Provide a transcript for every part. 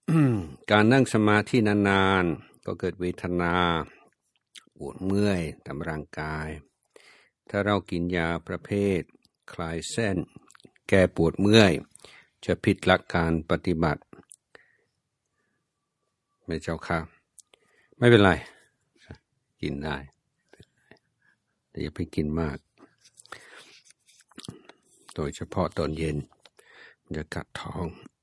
การนั่งสมาธินานๆก็เกิดเวทนาปวดเมื่อยตามร่างกายถ้าเรากินยาประเภทคลายเส้นแก้ปวดเมื่อยจะผิดหลักการปฏิบัติไม่เจ้าค่ะไม่เป็นไรกินได้แต่อย่าไปกินมากโดยเฉพาะตอนเย็นมันจะกัดท้อง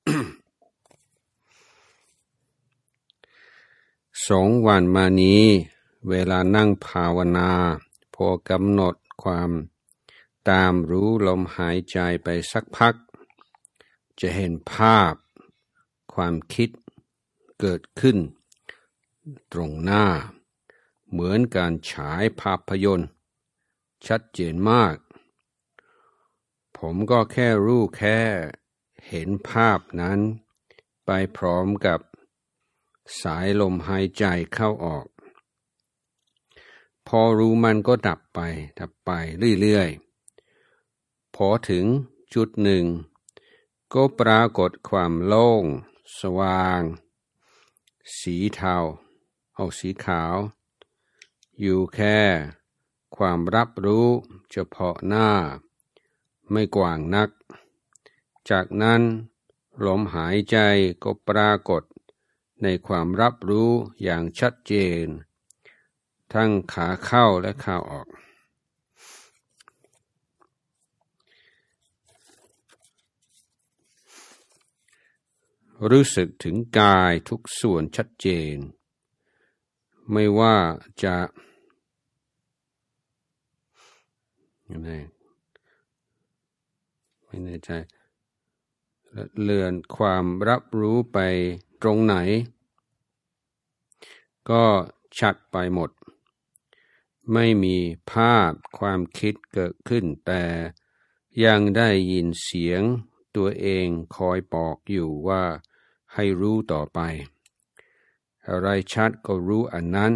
2 วันมานี้เวลานั่งภาวนาพอกำหนดความตามรู้ลมหายใจไปสักพักจะเห็นภาพความคิดเกิดขึ้นตรงหน้าเหมือนการฉายภาพยนตร์ชัดเจนมากผมก็แค่รู้แค่เห็นภาพนั้นไปพร้อมกับสายลมหายใจเข้าออกพอรู้มันก็ดับไปเรื่อยๆพอถึงจุดหนึ่งก็ปรากฏความโล่งสว่างสีเทาสีขาวอยู่แค่ความรับรู้เฉพาะหน้าไม่กว้างนักจากนั้นลมหายใจก็ปรากฏในความรับรู้อย่างชัดเจนทั้งขาเข้าและขาออกรู้สึกถึงกายทุกส่วนชัดเจนไม่ว่าจะไม่แน่ใจเลื่อนความรับรู้ไปตรงไหนก็ชัดไปหมดไม่มีภาพความคิดเกิดขึ้นแต่ยังได้ยินเสียงตัวเองคอยบอกอยู่ว่าให้รู้ต่อไปอะไรชัดก็รู้อันนั้น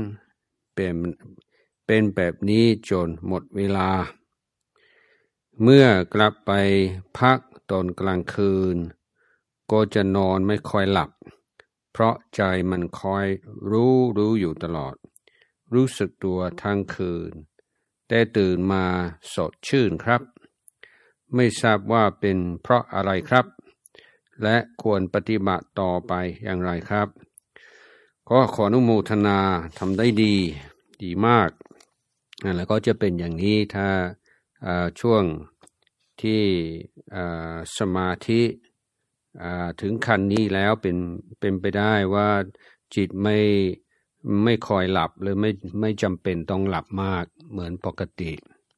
เป็นแบบนี้จนหมดเวลาเมื่อกลับไปพักตอนกลางคืนก็จะนอนไม่ค่อยหลับเพราะใจมันคอยรู้อยู่ตลอดรู้สึกตัวทั้งคืนแต่ตื่นมาสดชื่นครับไม่ทราบว่าเป็นเพราะอะไรครับและควรปฏิบัติต่อไปอย่างไรครับก็ขออนุโมทนาทำได้ดีมากแล้วก็จะเป็นอย่างนี้ถ้าช่วงที่สมาธิถึงขั้นนี้แล้วเป็นไปได้ว่าจิตไม่คอยหลับหรือไม่จำเป็นต้องหลับมากเหมือนปกติ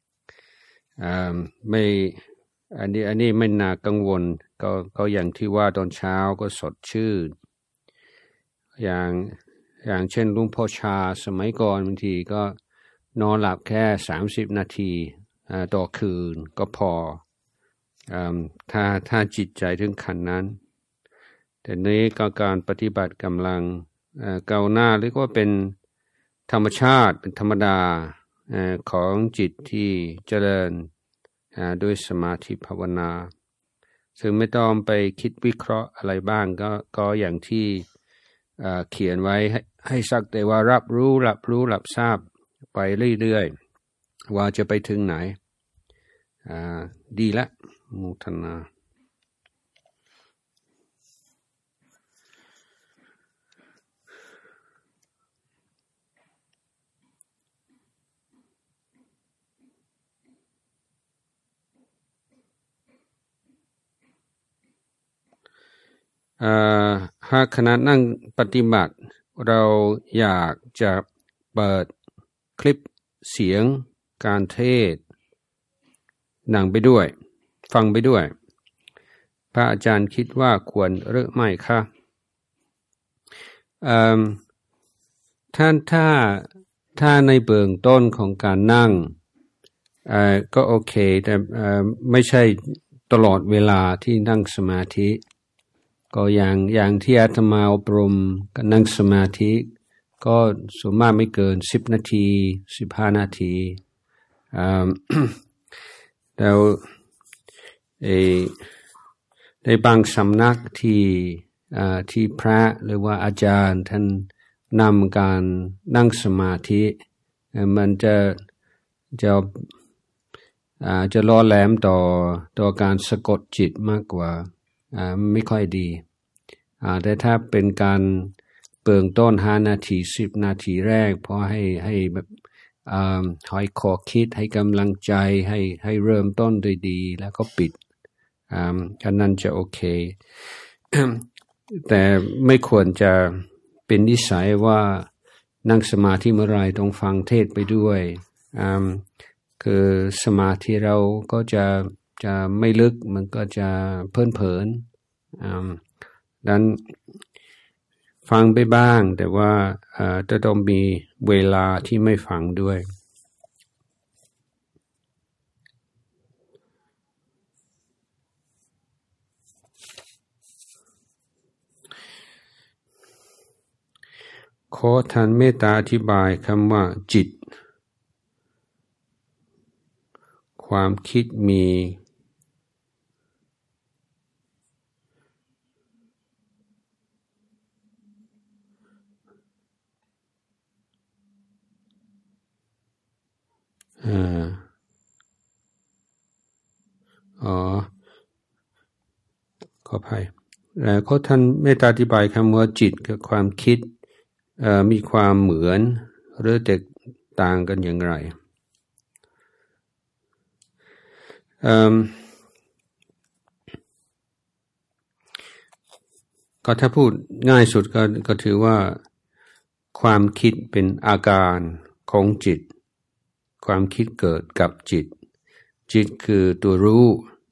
ไม่อันนี้ไม่น่ากังวลก็อย่างที่ว่าตอนเช้าก็สดชื่นอย่างเช่นหลวงพ่อชาสมัยก่อนบางทีก็นอนหลับแค่30 นาทีต่อคืนก็พอถ้าจิตใจถึงขั้นนั้นแต่นี้ก็การปฏิบัติกำลังก้าวหน้าหรือว่าเป็นธรรมชาติเป็นธรรมดาของจิตที่เจริญด้วยสมาธิภาวนาซึ่งไม่ต้องไปคิดวิเคราะห์อะไรบ้างก็อย่างที่เขียนไว้ให้สักแต่ว่ารับทราบไปเรื่อยๆว่าจะไปถึงไหนดีละมุทนาหากขณะนั่งปฏิบัติเราอยากจะเปิดคลิปเสียงการเทศนั่งไปด้วยฟังไปด้วยพระอาจารย์คิดว่าควรหรือไม่คะถ้าในเบื้องต้นของการนั่งก็โอเคแต่ไม่ใช่ตลอดเวลาที่นั่งสมาธิก็อย่างที่อาตมาอบรมก็นั่งสมาธิก็ส่วนมากไม่เกิน10 นาที15 นาทีแล้วในบางสำนักที่ที่พระหรือว่าอาจารย์ท่านนำการนั่งสมาธิมันจะล่อแหลมต่อการสะกดจิตมากกว่าไม่ค่อยดีแต่ถ้าเป็นการเบื้องต้น5 นาที10 นาทีแรกพอให้แบบให้ขอคิดให้กำลังใจให้เริ่มต้นด้วยดีแล้วก็ปิดอันนั้นจะโอเค แต่ไม่ควรจะเป็นนิสัยว่านั่งสมาธิเมื่อไรต้องฟังเทศไปด้วยคือสมาธิเราก็จะไม่ลึกมันก็จะเพลินดังนั้นฟังไปบ้างแต่ว่าจะต้องมีเวลาที่ไม่ฟังด้วยขอท่านเมตตาอธิบายคำว่าจิตความคิดมีขออภัยขอท่านเมตตาอธิบายคำว่าจิตกับความคิดมีความเหมือนหรือแตกต่างกันอย่างไรก็ถ้าพูดง่ายสุดก็ถือว่าความคิดเป็นอาการของจิตความคิดเกิดกับจิตคือตัวรู้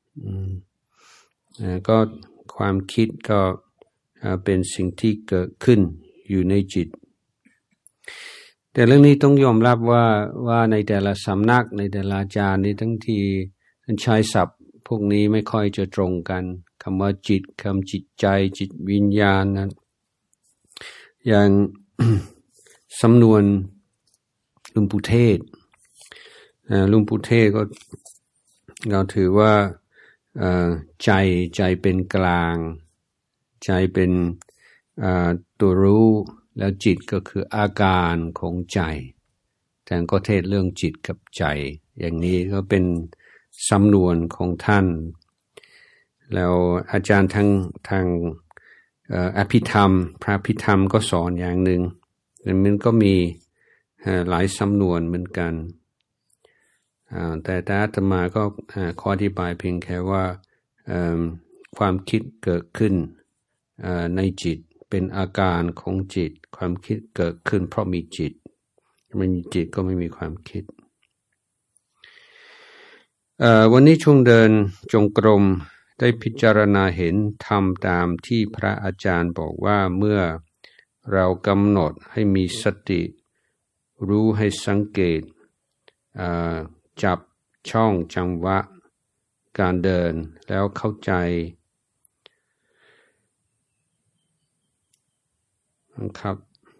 ก็ความคิดก็เป็นสิ่งที่เกิดขึ้นอยู่ในจิตแต่เรื่องนี้ต้องยอมรับว่าในแต่ละสำนักในแต่ละอาจารย์นี่ทั้งที่ใช้ศัพท์พวกนี้ไม่ค่อยจะตรงกันคำว่าจิตคำจิตใจจิตวิญญาณนั้นอย่าง สำนวนหลวงปู่เทศหลวงปู่เทศก็เราถือว่าใจเป็นกลางใจเป็นตัวรู้แล้วจิตก็คืออาการของใจแต่ก็เทศเรื่องจิตกับใจอย่างนี้ก็เป็นสำนวนของท่านแล้วอาจารย์ทางอภิธรรมพระอภิธรรมก็สอนอย่างหนึ่งแต่มันก็มีหลายสำนวนเหมือนกันแต่อาตมาก็ขออธิบายเพียงแค่ว่าความคิดเกิดขึ้นในจิตเป็นอาการของจิตความคิดเกิดขึ้นเพราะมีจิตไม่มีจิตก็ไม่มีความคิดวันนี้ช่วงเดินจงกรมได้พิจารณาเห็นทำตามที่พระอาจารย์บอกว่าเมื่อเรากำหนดให้มีสติรู้ให้สังเกตจับช่องจังหวะการเดินแล้วเข้าใจครับ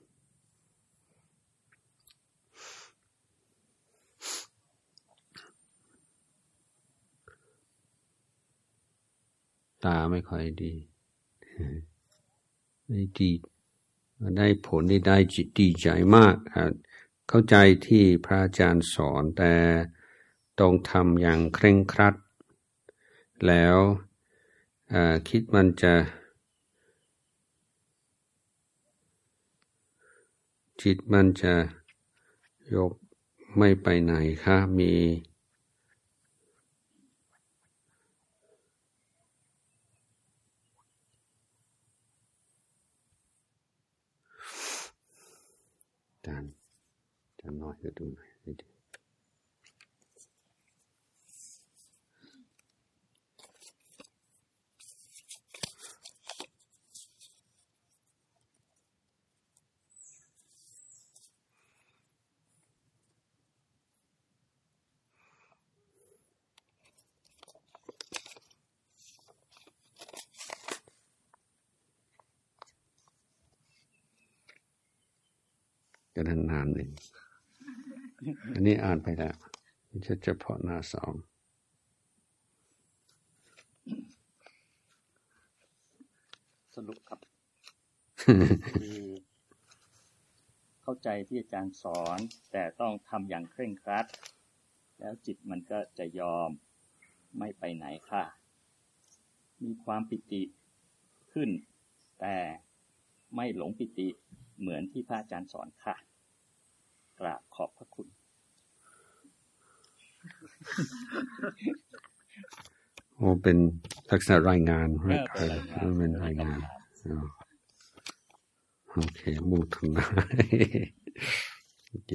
ตาไม่ค่อยดีไม่ดีได้ผลได้จิตดีใจมากเข้าใจที่พระอาจารย์สอนแต่ต้องทำอย่างเคร่งครัดแล้วคิดมันจะจิตมันจะยกไม่ไปไหนคะมีจานน้อยก็ดูหน่อยกันนานหนึ่งอันนี้อ่านไปแล้วจะเฉพาะหน้าสองสรุปครับ คือเข้าใจที่อาจารย์สอนแต่ต้องทำอย่างเคร่งครัดแล้วจิตมันก็จะยอมไม่ไปไหนค่ะมีความปิติขึ้นแต่ไม่หลงปิติเหมือนที่พระอาจารย์สอนค่ะกราบขอบพระคุณโอ้เป็นลักษณะรายงานเป็นรายงานโอเคมุทนาโอเค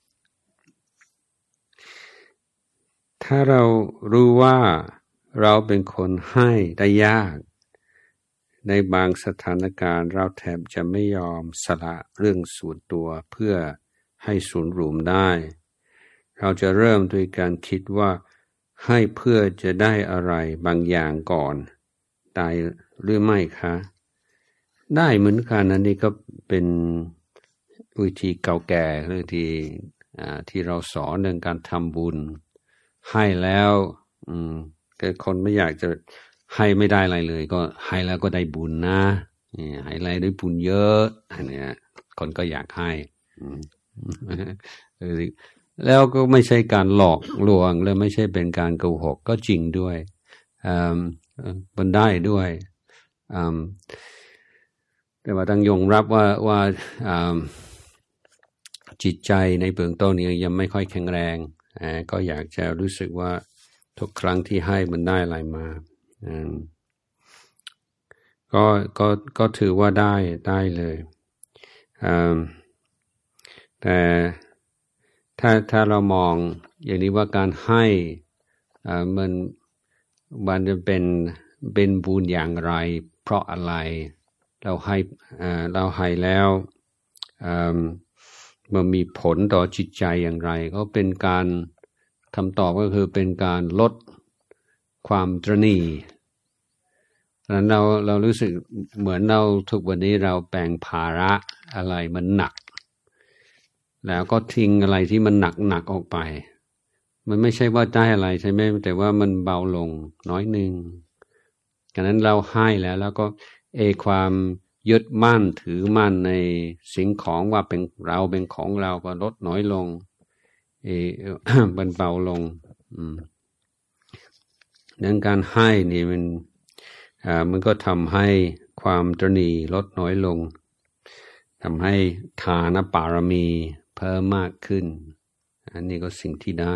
ถ้าเรารู้ว่าเราเป็นคนให้ได้ยากในบางสถานการณ์เราแทบจะไม่ยอมสละเรื่องส่วนตัวเพื่อให้ส่วนรวมได้เราจะเริ่มด้วยการคิดว่าให้เพื่อจะได้อะไรบางอย่างก่อนได้หรือไม่คะได้เหมือนกันอันนี้ก็เป็นวิธีเก่าแก่หรือที่เราสอนเรื่องการทำบุญให้แล้วแต่คนไม่อยากจะให้ไม่ได้อะไรเลยก็ให้แล้วก็ได้บุญนะให้อะไรได้บุญเยอะอันนี้คนก็อยากให้แล้วก็ไม่ใช่การหลอกลวงและไม่ใช่เป็นการโกหกก็จริงด้วยมันได้ด้วยแต่ว่าต้องยอมรับว่าจิตใจในเบื้องต้นนี้ยังไม่ค่อยแข็งแรงก็อยากจะรู้สึกว่าทุกครั้งที่ให้มันได้อะไรมาก็ถือว่าได้เลยแต่ถ้าเรามองอย่างนี้ว่าการให้มันจะเป็นบุญอย่างไรเพราะอะไรเราให้แล้วมันมีผลต่อจิตใจอย่างไรก็เป็นการคำตอบก็คือเป็นการลดความตระหนี่ดังนั้นเรารู้สึกเหมือนเราทุกวันนี้เราแบ่งภาระอะไรมันหนักแล้วก็ทิ้งอะไรที่มันหนักออกไปมันไม่ใช่ว่าได้อะไรใช่ไหมแต่ว่ามันเบาลงน้อยนึงดังนั้นเราให้แล้วก็ความยึดมั่นถือมั่นในสิ่งของว่าเป็นเราเป็นของเราก็ลดน้อยลงมันเบาลงดังการให้นี่มันก็ทำให้ความตระหนี่ลดน้อยลงทำให้ทานบารมีเพิ่มมากขึ้นอันนี้ก็สิ่งที่ได้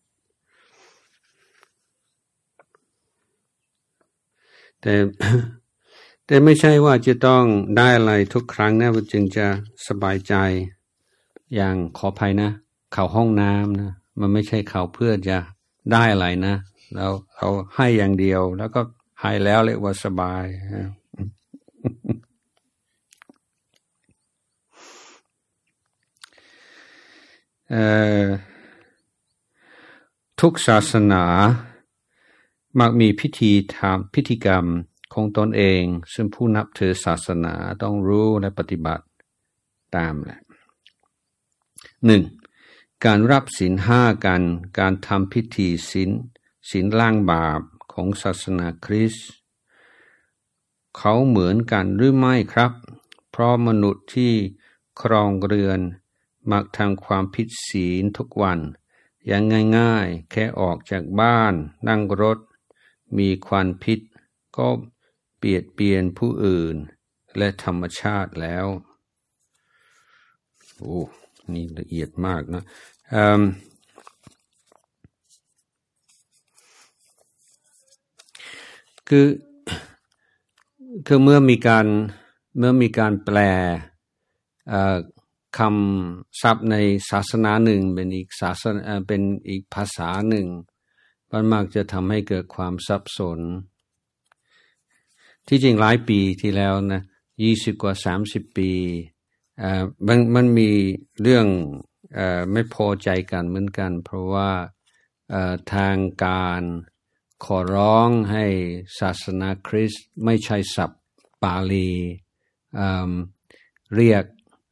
แต่ไม่ใช่ว่าจะต้องได้อะไรทุกครั้งนะจึงจะสบายใจอย่างขออภัยนะเข้าห้องน้ำนะมันไม่ใช่เข้าเพื่อจะได้อะไรนะเราให้อย่างเดียวแล้วก็ให้แล้วเรียกว่าสบายทุกศาสนามักมีพิธีกรรมของตนเองซึ่งผู้นับถือศาสนาต้องรู้และปฏิบัติตามแหละ 1. การรับศีล5การทำพิธีศีลล้างบาปของศาสนาคริสต์เขาเหมือนกันหรือไม่ครับเพราะมนุษย์ที่ครองเรือนมักทำความผิดศีลทุกวันอย่างง่ายๆแค่ออกจากบ้านนั่งรถมีควันพิษก็เบียดเบียนผู้อื่นและธรรมชาติแล้วโอ้นี่ละเอียดมากนะคือเมื่อมีการแปลคำศัพท์ในศาสนาหนึ่งเป็นอีกภาษาหนึ่งมันมักจะทำให้เกิดความสับสนที่จริงหลายปีที่แล้วนะ20 กว่า 30 ปีมันมีเรื่องไม่พอใจกันเหมือนกันเพราะว่าทางการขอร้องให้ศาสนาคริสต์ไม่ใช้ศัพท์ปาลีเรียก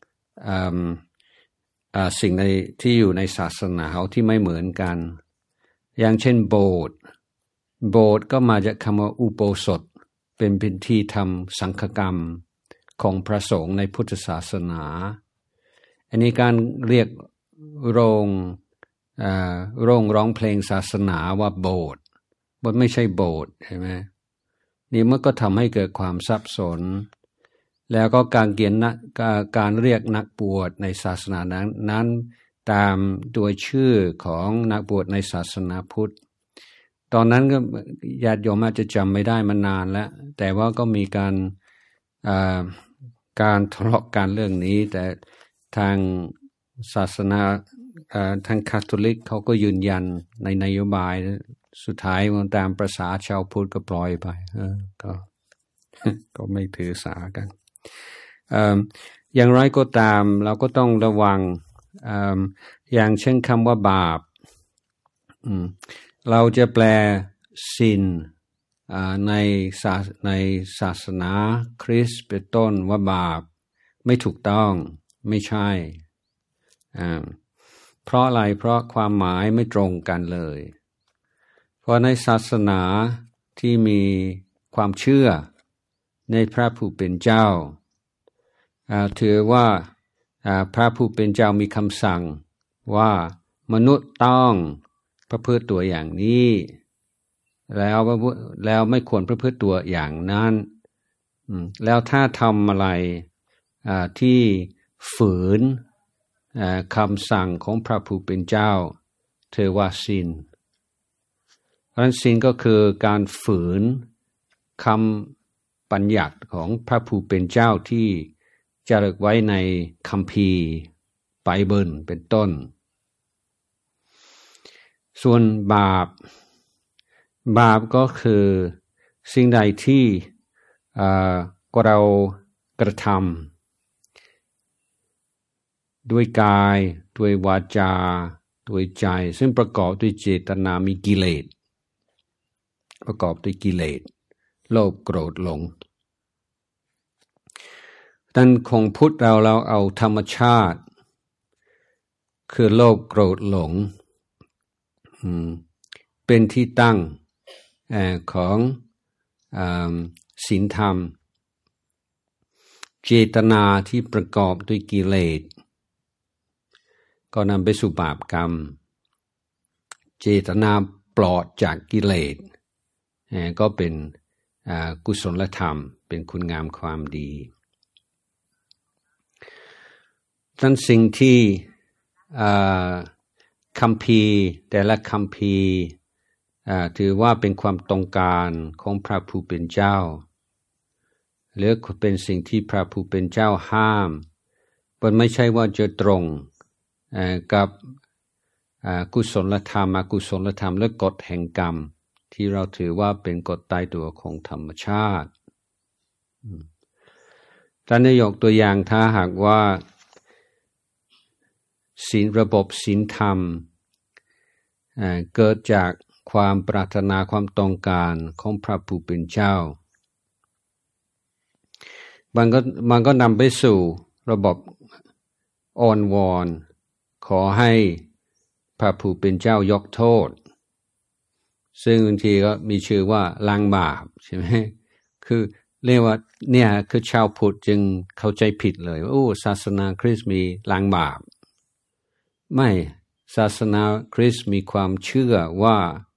สิ่งที่อยู่ในศาสนาเขาที่ไม่เหมือนกันอย่างเช่นโบสถ์ก็มาจากคำว่าอุโบสถแปเป็นพิธีทำสังฆกรรมของพระสงฆ์ในพุทธศาสนาอันนี้การเรียกโรงร้องเพลงศาสนาว่าโบสถ์มันไม่ใช่โบสถ์ใช่ไหมนี่มันก็ทำให้เกิดความสับสนแล้วก็การเรียกนักบวชในศาสนานั้นตามตัวชื่อของนักบวชในศาสนาพุทธตอนนั้นก็ญาติโยมอาจจะจำไม่ได้มานานแล้วแต่ว่าก็มีการทะเลาะกันเรื่องนี้แต่ทางศาสนาทางคาทอลิกเขาก็ยืนยันในนโยบายสุดท้ายมันตามประสาชาวพุทธก็ปล่อยไปก็ไม่ถือสากันอย่างไรก็ตามเราก็ต้องระวังอย่างเช่นคำว่าบาปเราจะแปลซินในศาสนาคริสต์เป็นต้นว่าบาปไม่ถูกต้องไม่ใช่เพราะอะไรเพราะความหมายไม่ตรงกันเลยเพราะในศาสนาที่มีความเชื่อในพระผู้เป็นเจ้าถือว่าพระผู้เป็นเจ้ามีคำสั่งว่ามนุษย์ต้องประพฤติตัวอย่างนี้แล้วไม่ควรประพฤติตัวอย่างนั้นแล้วถ้าทำอะไรที่ฝืนคำสั่งของพระผู้เป็นเจ้าถือว่าซินเพราะฉะนั้นซินก็คือการฝืนคำบัญญัติของพระผู้เป็นเจ้าที่จารึกไว้ในคัมภีร์ไบเบิลเป็นต้นส่วนบาปก็คือสิ่งใดที่เรากระทำด้วยกายด้วยวาจาด้วยใจซึ่งประกอบด้วยเจตนามีกิเลสประกอบด้วยกิเลสโลภโกรธหลงดังของพุทธเราเอาธรรมชาติคือโลภโกรธหลงเป็นที่ตั้งของศีลธรรมเจตนาที่ประกอบด้วยกิเลสก็นำไปสู่บาปกรรมเจตนาปลอดจากกิเลสก็เป็นกุศลธรรมเป็นคุณงามความดีทั้งสิ่งที่คัมภีร์แต่ละคัมภีร์ถือว่าเป็นความต้องการของพระผู้เป็นเจ้าหรือเป็นสิ่งที่พระผู้เป็นเจ้าห้ามมันไม่ใช่ว่าจะตรงกับกุศลธรรมอกุศลธรรมและกฎแห่งกรรมที่เราถือว่าเป็นกฎตายตัวของธรรมชาติท่านได้ยกตัวอย่างถ้าหากว่าระบบศีลธรรมเกิดจากความปรารถนาความต้องการของพระผู้เป็นเจ้ามันก็นำไปสู่ระบบอ้อนวอนขอให้พระผู้เป็นเจ้ายกโทษซึ่งบางทีก็มีชื่อว่าล้างบาปใช่ไหมคือเรียกว่าเนี่ยคือชาวพุทธจึงเข้าใจผิดเลยว่าศาสนาคริสต์มีล้างบาปไม่ศาสนาคริสต์มีความเชื่อว่า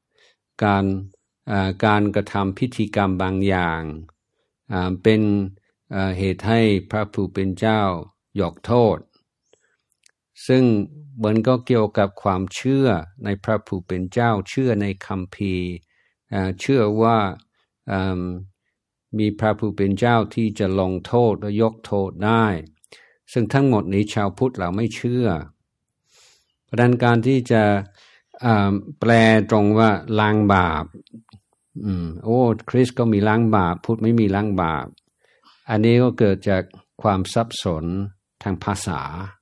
การกระทำพิธีกรรมบางอย่างเป็นเหตุให้พระผู้เป็นเจ้ายกโทษซึ่งมันก็เกี่ยวกับความเชื่อในพระผู้เป็นเจ้าเชื่อในคัมภีร์เชื่อว่ามีพระผู้เป็นเจ้าที่จะลงโทษและยกโทษได้ซึ่งทั้งหมดนี้ชาวพุทธเราไม่เชื่อเพราะฉะนั้นการที่จะแปลตรงว่าล้างบาปคริสต์ก็มีล้างบาปพุทธไม่มีล้างบาปอันนี้ก็เกิดจากความสับสนทางภาษา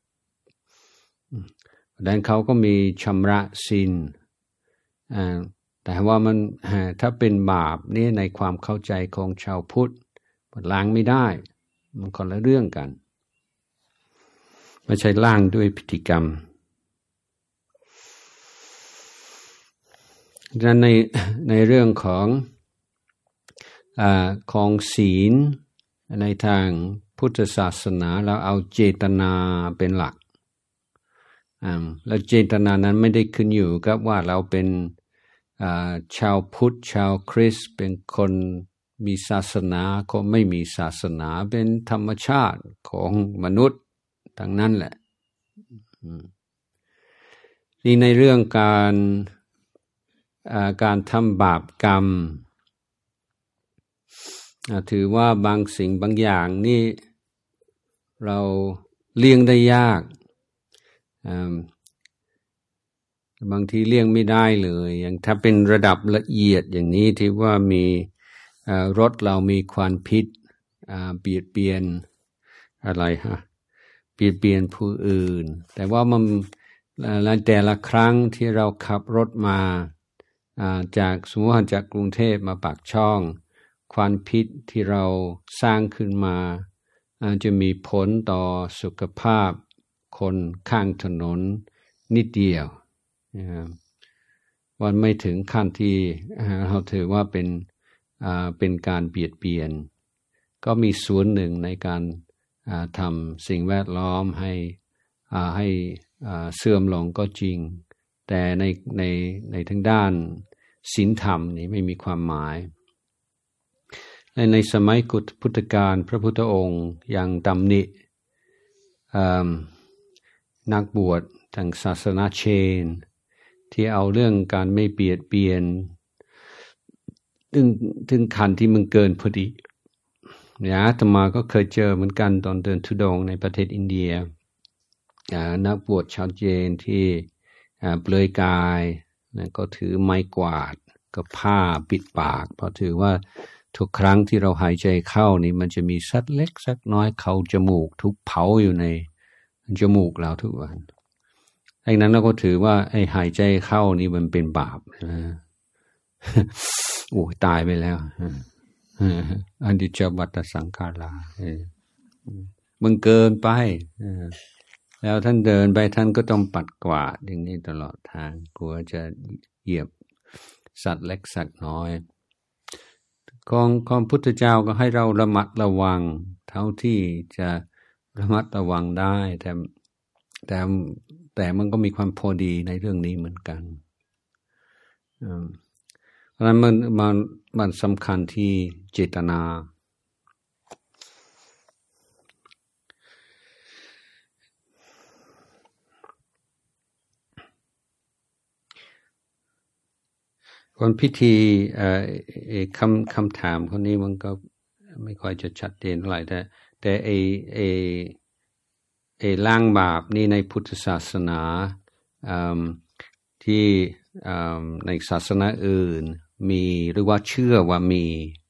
ดังนั้นเขาก็มีชำระศีลแต่ว่ามันถ้าเป็นบาปนี่ในความเข้าใจของชาวพุทธมันล้างไม่ได้มันคนละเรื่องกันไม่ใช่ล้างด้วยพิธีกรรมดังนั้นในเรื่องของของศีลในทางพุทธศาสนาเราเอาเจตนาเป็นหลักแล้วเจตนานั้นไม่ได้ขึ้นอยู่กับว่าเราเป็นชาวพุทธชาวคริสต์เป็นคนมีศาสนาคนไม่มีศาสนาเป็นธรรมชาติของมนุษย์ทั้งนั้นแหละนี่ในเรื่องการทำบาปกรรมถือว่าบางสิ่งบางอย่างนี่เราเลี่ยงได้ยากบางทีเลี่ยงไม่ได้เลยอย่างถ้าเป็นระดับละเอียดอย่างนี้ที่ว่ามีรถเรามีควันพิษเบียดเบียนอะไรเบียดเบียนผู้อื่นแต่ว่ามันแต่ละครั้งที่เราขับรถมาจากสมมติจากกรุงเทพมาปากช่องควันพิษที่เราสร้างขึ้นมาจะมีผลต่อสุขภาพคนข้างถนนนิดเดียววันไม่ถึงขั้นที่เราถือว่าเป็นการเบียดเบียนก็มีส่วนหนึ่งในการทำสิ่งแวดล้อมให้เสื่อมลงก็จริงแต่ในทางด้านศีลธรรมนี่ไม่มีความหมายและในสมัยพุทธกาลพระพุทธองค์ยังตำหนินักบวชทางศาสนาเชนที่เอาเรื่องการไม่เบียดเบียนถึงขั้นที่มันเกินพอดีเนี่ยอาตมาก็เคยเจอเหมือนกันตอนเดินธุดงค์ในประเทศอินเดียนักบวชชาวเจนที่เปลือยกายก็ถือไม้กวาดก็ผ้าปิดปากเพราะถือว่าทุกครั้งที่เราหายใจเข้านี่มันจะมีสัตว์เล็กสักน้อยเข้าจมูกทุกเผาอยู่ในจมูกเราทุกวันดังนั้นเราก็ถือว่าไอ้หายใจเข้านี่มันเป็นบาปโอ้ตายไปแล้วอันดิจวัตสังขารามันเกินไปแล้วท่านเดินไปท่านก็ต้องปัดกวาดอย่างนี้ตลอดทางกลัวจะเหยียบสัตว์เล็กสัตว์น้อยของพุทธเจ้าก็ให้เราระมัดระวังเท่าที่จะระมัดระวังได้แต่มันก็มีความพอดีในเรื่องนี้เหมือนกันเพราะฉะนั้นมันสำคัญที่เจตนาคนพิธีคำถามคนนี้มันก็ไม่ค่อยจะชัดเจนเท่าไหร่แต่ล้างบาปนี่ในพุทธศาสนาที่ในศาสนาอื่นมีหรือว่าเชื่อว่ามี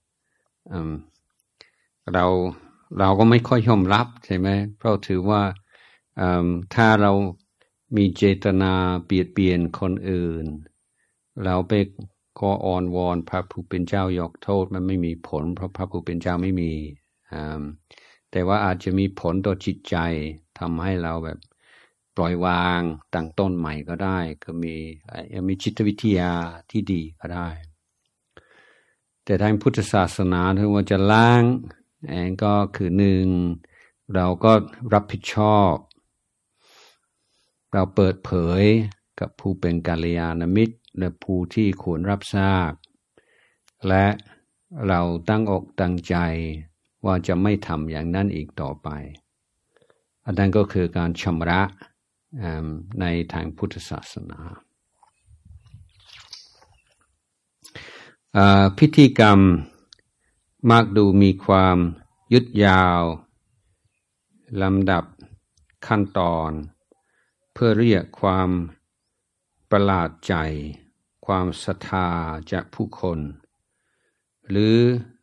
เราก็ไม่ค่อยยอมรับใช่ไหมเพราะถือว่าถ้าเรามีเจตนาเบียดเบียนคนอื่นเราไปขออ้อนวอนพระผู้เป็นเจ้ายกโทษมันไม่มีผลเพราะพระผู้เป็นเจ้าไม่มีแต่ว่าอาจจะมีผลต่อจิตใจทำให้เราแบบปล่อยวางตั้งต้นใหม่ก็ได้ก็มีจิตวิทยาที่ดีก็ได้แต่ทางพุทธศาสนาถ้าว่าจะล้างก็คือหนึ่งเราก็รับผิดชอบเราเปิดเผยกับผู้เป็นกัลยาณมิตรและผู้ที่ควรรับทราบและเราตั้งอกตั้งใจว่าจะไม่ทำอย่างนั้นอีกต่อไปอันนั้นก็คือการชำระในทางพุทธศาสนาพิธีกรรมมักดูมีความยืดยาวลำดับขั้นตอนเพื่อเรียกความประหลาดใจความศรัทธาจากผู้คนหรือ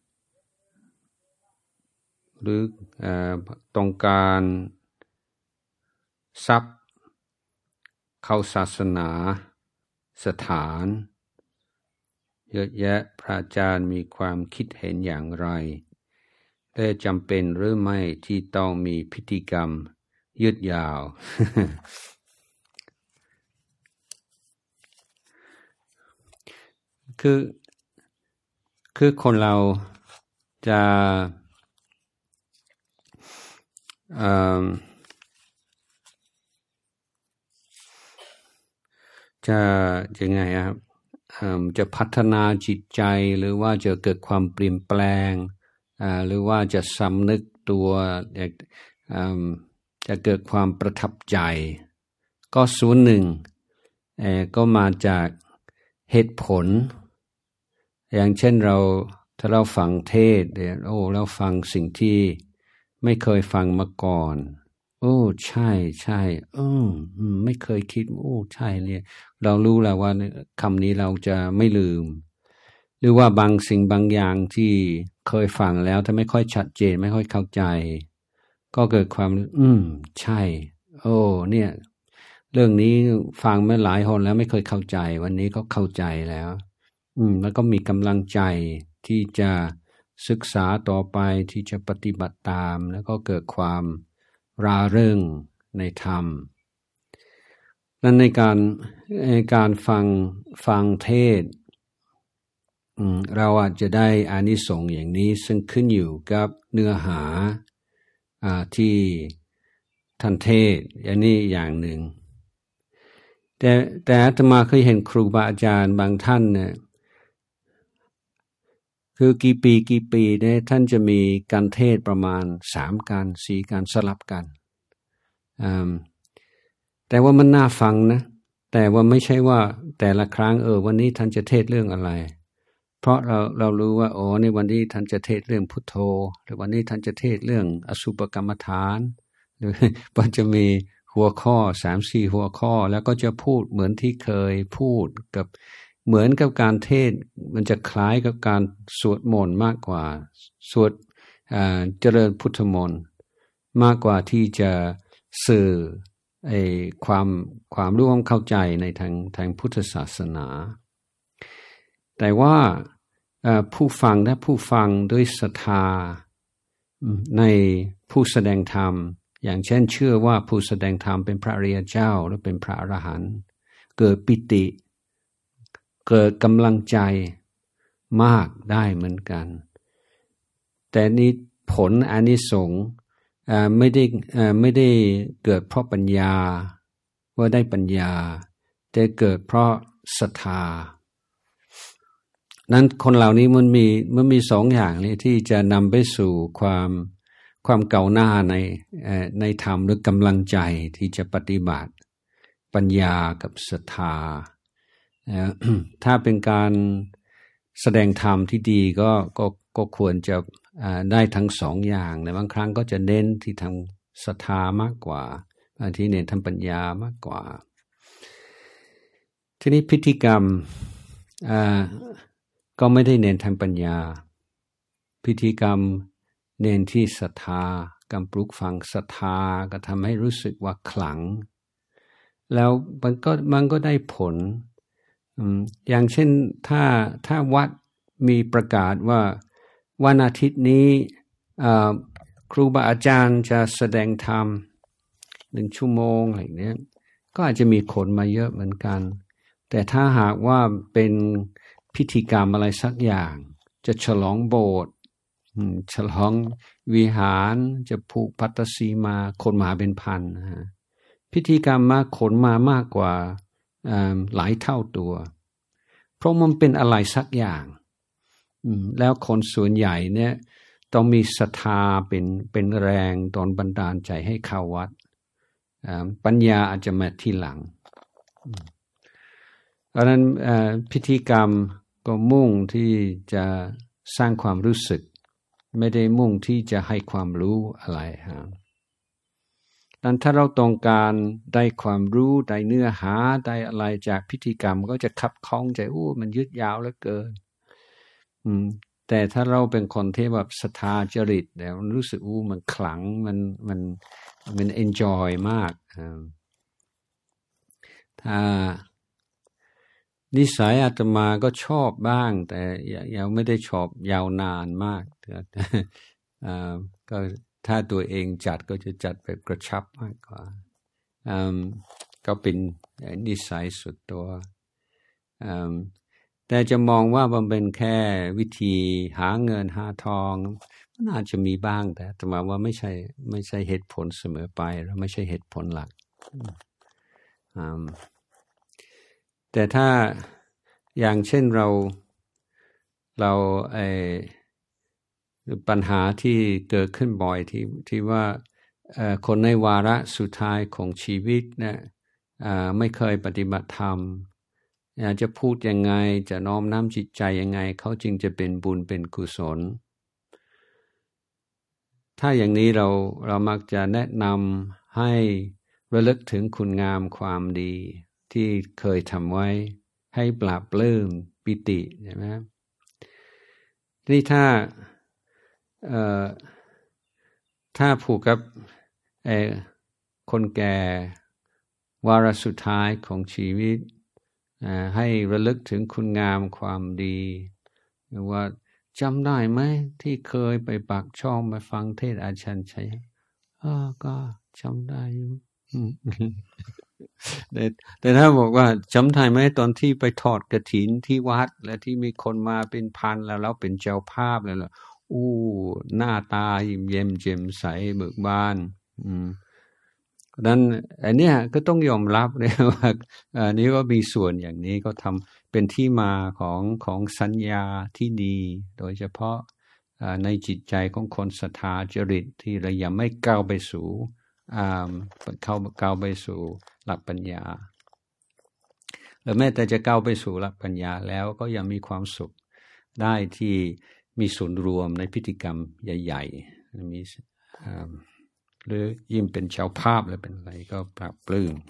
ต้องการทรัพย์เข้าศาสนาสถานเยอะแยะพระอาจารย์มีความคิดเห็นอย่างไรและจำเป็นหรือไม่ที่ต้องมีพิธีกรรมยืดยาว คือคนเรายังไงครับจะพัฒนาจิตใจหรือว่าจะเกิดความเปลี่ยนแปลงหรือว่าจะสำนึกตัวจะเกิดความประทับใจก็ส่วนหนึ่งก็มาจากเหตุผลอย่างเช่นถ้าเราฟังเทศน์เราฟังสิ่งที่ไม่เคยฟังมาก่อนใช่ไม่เคยคิดใช่เนี่ยเรารู้แล้วว่าคำนี้เราจะไม่ลืมหรือว่าบางสิ่งบางอย่างที่เคยฟังแล้วแต่ไม่ค่อยชัดเจนไม่ค่อยเข้าใจก็เกิดความใช่เนี่ยเรื่องนี้ฟังมาหลายหนแล้วไม่เคยเข้าใจวันนี้ก็เข้าใจแล้วแล้วก็มีกำลังใจที่จะศึกษาต่อไปที่จะปฏิบัติตามแล้วก็เกิดความร่าเริงในธรรมนั้นในการฟังเทศน์เราอาจจะได้อานิสงส์อย่างนี้ซึ่งขึ้นอยู่กับเนื้อหาที่ท่านเทศอย่างนี้อย่างหนึ่งแต่อาตมาเคยเห็นครูบาอาจารย์บางท่านเนี่ยคือกี่ปีเนี่ยท่านจะมีการเทศประมาณ3 การ 4 การสลับกันแต่ว่ามันน่าฟังนะแต่ว่าไม่ใช่ว่าแต่ละครั้งวันนี้ท่านจะเทศเรื่องอะไรเพราะเรารู้ว่าในวันนี้ท่านจะเทศเรื่องพุทโธหรือวันนี้ท่านจะเทศเรื่องอสุปกรรมฐานหรือว่าจะมีหัวข้อ 3-4 หัวข้อแล้วก็จะพูดเหมือนที่เคยพูดกับเหมือนกับการเทศมันจะคล้ายกับการสวดมนต์มากกว่าสวดเจริญพุทธมนต์มากกว่าที่จะสื่อความรู้ความเข้าใจในทางพุทธศาสนาแต่ว่าผู้ฟังและผู้ฟังด้วยศรัทธาในผู้แสดงธรรมอย่างเช่นเชื่อว่าผู้แสดงธรรมเป็นพระอริยเจ้าหรือเป็นพระอรหันต์เกิดปิติเกิดกำลังใจมากได้เหมือนกันแต่นี้ผลอานิสงส์ไม่ได้เกิดเพราะปัญญาว่าได้ปัญญาแต่เกิดเพราะศรัทธานั้นคนเหล่านี้มันมี2 อย่างเลยที่จะนำไปสู่ความก้าวหน้าในธรรมหรือกำลังใจที่จะปฏิบัติปัญญากับศรัทธาถ้าเป็นการแสดงธรรมที่ดีก็ควรจะได้ทั้ง2 อย่างแต่บางครั้งก็จะเน้นที่ทางศรัทธามากกว่าบางทีเน้นทางปัญญามากกว่าทีนี้พิธีกรรมก็ไม่ได้เน้นทางปัญญาพิธีกรรมเน้นที่ศรัทธาการปลูกฝังศรัทธาก็ทำให้รู้สึกว่าขลังแล้วมันก็ได้ผลอย่างเช่นถ้าวัดมีประกาศว่าวันอาทิตย์นี้ครูบาอาจารย์จะแสดงธรรม1 ชั่วโมงอะไรอย่างนี้ก็อาจจะมีคนมาเยอะเหมือนกันแต่ถ้าหากว่าเป็นพิธีกรรมอะไรสักอย่างจะฉลองโบสถ์ฉลองวิหารจะผูกพัตตสีมาคนมาเป็นพันพิธีกรรมมาคนมามากกว่าหลายเท่าตัวเพราะมันเป็นอะไรสักอย่างแล้วคนส่วนใหญ่เนี่ยต้องมีศรัทธาเป็นแรงตอนบันดาลใจให้เข้าวัดปัญญาอาจจะมาทีหลังเพราะนั้นพิธีกรรมก็มุ่งที่จะสร้างความรู้สึกไม่ได้มุ่งที่จะให้ความรู้อะไรดังนั้นถ้าเราต้องการได้ความรู้ได้เนื้อหาได้อะไรจากพิธีกรรมก็จะคับข้องใจมันยืดยาวเหลือเกินแต่ถ้าเราเป็นคนที่แบบศรัทธาจริตแล้วรู้สึกมันขลังมัน enjoy มากถ้านิสัยอาตมาก็ชอบบ้างแต่ยังไม่ได้ชอบยาวนานมากก็ถ้าตัวเองจัดก็จะจัดแบบกระชับมากกว่าก็เป็นนิสัยสุดตัวแต่จะมองว่ามันเป็นแค่วิธีหาเงินหาทองมันอาจจะมีบ้างแต่อาตมาว่าไม่ใช่เหตุผลเสมอไปและไม่ใช่เหตุผลหลักแต่ถ้าอย่างเช่นเราปัญหาที่เกิดขึ้นบ่อยที่ว่าคนในวาระสุดท้ายของชีวิตเนี่ยไม่เคยปฏิบัติธรรมจะพูดยังไงจะน้อมน้ำจิตใจยังไงเขาจึงจะเป็นบุญเป็นกุศลถ้าอย่างนี้เรามักจะแนะนำให้ระลึกถึงคุณงามความดีที่เคยทำไว้ให้ปราบปลื้มปิติใช่ไหมนี่ถ้าผูกกับคนแก่วาระสุดท้ายของชีวิตให้ระลึกถึงคุณงามความดีว่าจำได้ไหมที่เคยไปปากช่องมาฟังเทศอาจารย์ชัยก็จำได้อยู่แต่ถ้าบอกว่าจำได้ไหมตอนที่ไปทอดกฐินที่วัดและที่มีคนมาเป็นพันแล้วเป็นเจ้าภาพแล้วหน้าตายิ้มเย้มแจ่มใสเบิกบานนั้นอันนี้ก็ต้องยอมรับเลยว่าอันนี้ก็มีส่วนอย่างนี้ก็ทำเป็นที่มาของสัญญาที่ดีโดยเฉพาะในจิตใจของคนศรัทธาจริตที่เรายังไม่ก้าวไปสู่ก้าวไปสู่หลักปัญญาหรือแม้แต่จะก้าวไปสู่หลักปัญญาแล้วก็ยังมีความสุขได้ที่มีส่วนรวมในพิธีกรรมใหญ่ๆมีหรือยิ่งเป็นชาวภาพหรือเป็นอะไรก็ปราบปลื้ม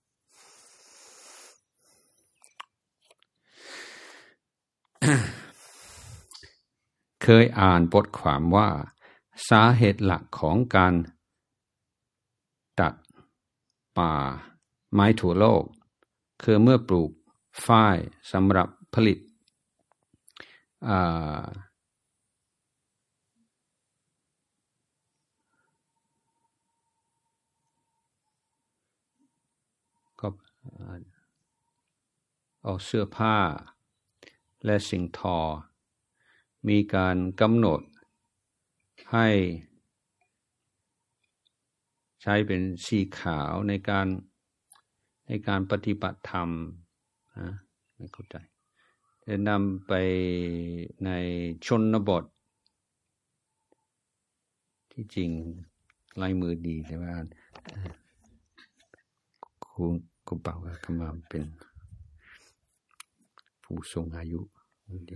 เคยอ่านบทความว่าสาเหตุหลักของการตัดป่าไม้ทั่วโลกคือเมื่อปลูกฝ้ายสำหรับผลิตก็เอาเสื้อผ้าและสิ่งทอมีการกำหนดให้ใช้เป็นสีขาวในการปฏิบัติธรรมไม่เข้าใจจะนำไปในชนบทที่จริงลายมือดีแต่ว่าคุณเป่าก็มาเป็นผู้ทรงอายุดี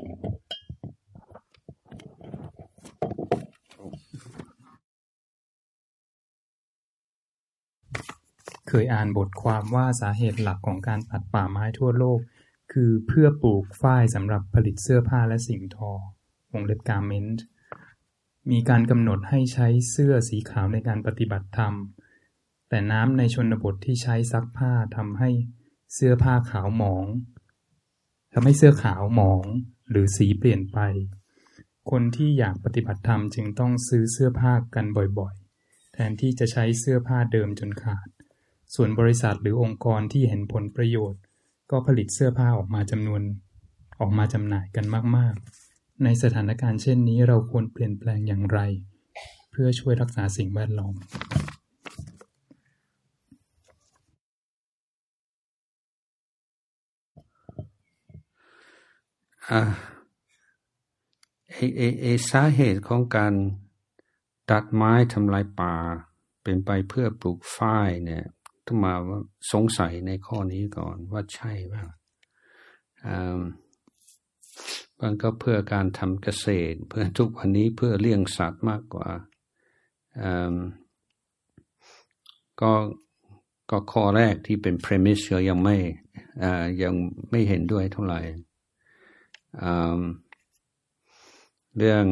เคยอ่านบทความว่าสาเหตุหลักของการตัดป่าไม้ทั่วโลกคือเพื่อปลูกฝ้ายสำหรับผลิตเสื้อผ้าและสิ่งทอวงเล็บการ์เมนต์มีการกำหนดให้ใช้เสื้อสีขาวในการปฏิบัติธรรมแต่น้ำในชนบทที่ใช้ซักผ้าทำให้เสื้อผ้าขาวหมองทำให้เสื้อขาวหมองหรือสีเปลี่ยนไปคนที่อยากปฏิบัติธรรมจึงต้องซื้อเสื้อผ้ากันบ่อยๆแทนที่จะใช้เสื้อผ้าเดิมจนขาดส่วนบริษัทหรือองค์กรที่เห็นผลประโยชน์ก็ผลิตเสื้อผ้าออกมาจำหน่ายกันมากๆในสถานการณ์เช่นนี้เราควรเปลี่ยนแปลงอย่างไรเพื่อช่วยรักษาสิ่งแวดล้อมสาเหตุของการตัดไม้ทำลายป่าเป็นไปเพื่อปลูกฝ้ายเนี่ยต้องมาสงสัยในข้อนี้ก่อนว่าใช่ป่ะมันก็เพื่อการทำเกษตรเพื่อทุกวันนี้เพื่อเลี้ยงสัตว์มากกว่าก็ข้อแรกที่เป็น premise ยังไม่เห็นด้วยเท่าไหร่เรื่อง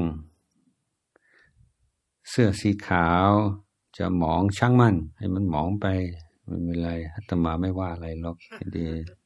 เสื้อสีขาวจะหมองช่างมันให้มันหมองไปไม่เป็นไรอาตมาไม่ว่าอะไรหรอกดี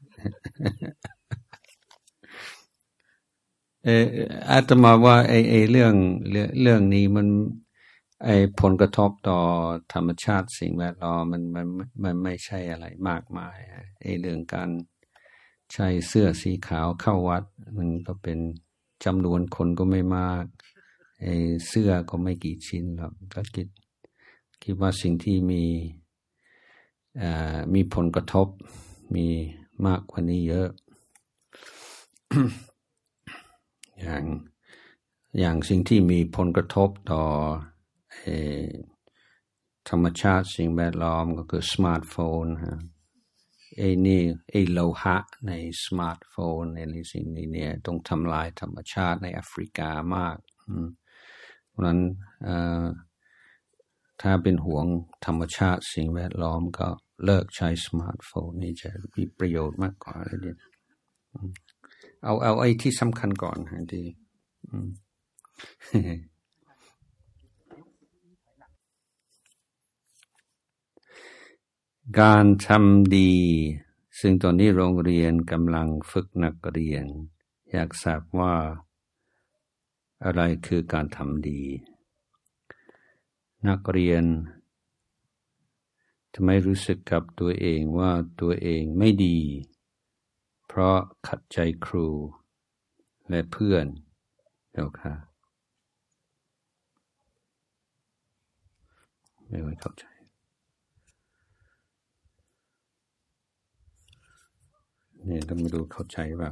อาตมาว่าเรื่องนี้มันผลกระทบต่อธรรมชาติสิ่งแวดล้อมมันไม่ใช่อะไรมากมายเรื่องการใช้เสื้อสีขาวเข้าวัดมันก็เป็นจำนวนคนก็ไม่มากเสื้อก็ไม่กี่ชิ้นหรอกก็คิดว่าสิ่งที่มีผลกระทบมีมากกว่านี้เยอะ อย่างสิ่งที่มีผลกระทบต่อธรรมชาติสิ่งแวดล้อมก็คือสมาร์ทโฟนโลหะในสมาร์ทโฟนในสิ่งนี้เนี่ยต้องทำลายธรรมชาติในแอฟริกามากเพราะนั้นถ้าเป็นห่วงธรรมชาติสิ่งแวดล้อมก็เลิกใช้สมาร์ทโฟนนี่จะมีประโยชน์มากกว่าเลยเนี่ยเอาไอ้ที่สำคัญก่อนดีการทำดีซึ่งตอนนี้โรงเรียนกำลังฝึกนักเรียนอยากทราบว่าอะไรคือการทำดีนักเรียนทำไมรู้สึกกับตัวเองว่าตัวเองไม่ดีเพราะขัดใจครูและเพื่อนเจ้าค่ะไม่เข้าใจนี่ต้องมาดูเข้าใจว่า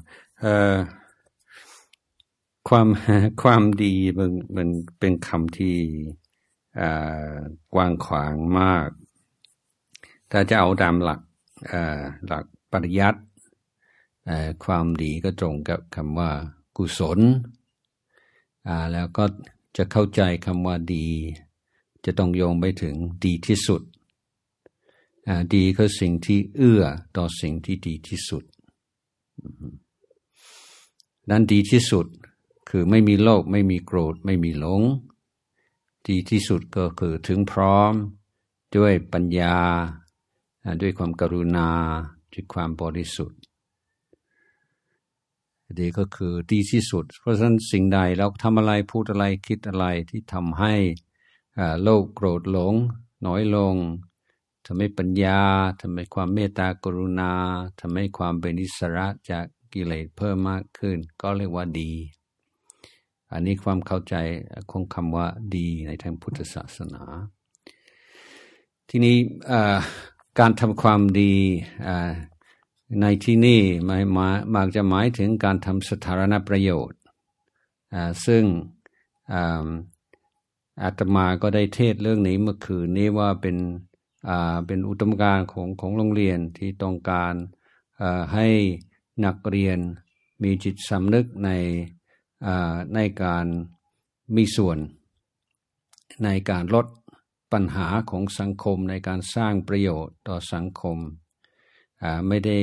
ความดีมันเป็นคำที่กว้างขวางมากถ้าจะเอาตามหลักปริยัติความดีก็ตรงกับคำว่ากุศลแล้วก็จะเข้าใจคำว่าดีจะต้องโยงไปถึงดีที่สุดดีคือสิ่งที่เอื้อต่อสิ่งที่ดีที่สุดนั้นดีที่สุดคือไม่มีโลภไม่มีโกรธไม่มีหลงดีที่สุดก็คือถึงพร้อมด้วยปัญญาด้วยความกรุณาด้วยความบริสุทธิ์ดีก็คือดีที่สุดเพราะฉะนั้นสิ่งใดเราทำอะไรพูดอะไรคิดอะไรที่ทำให้โลภโกรธหลงน้อยลงทำให้ปัญญาทำให้ความเมตตากรุณาทำให้ความเป็นอิสระจากกิเลสเพิ่มมากขึ้นก็เรียกว่าดีอันนี้ความเข้าใจของคำว่าดีในทางพุทธศาสนาทีนี้การทำความดีในที่นี้มักจะหมายถึงการทำสาธารณประโยชน์ซึ่งอาตมาก็ได้เทศเรื่องนี้เมื่อคืนนี้ว่าเป็นอุดมการณ์ของโรงเรียนที่ต้องการให้นักเรียนมีจิตสำนึกในการมีส่วนในการลดปัญหาของสังคมในการสร้างประโยชน์ต่อสังคมไม่ได้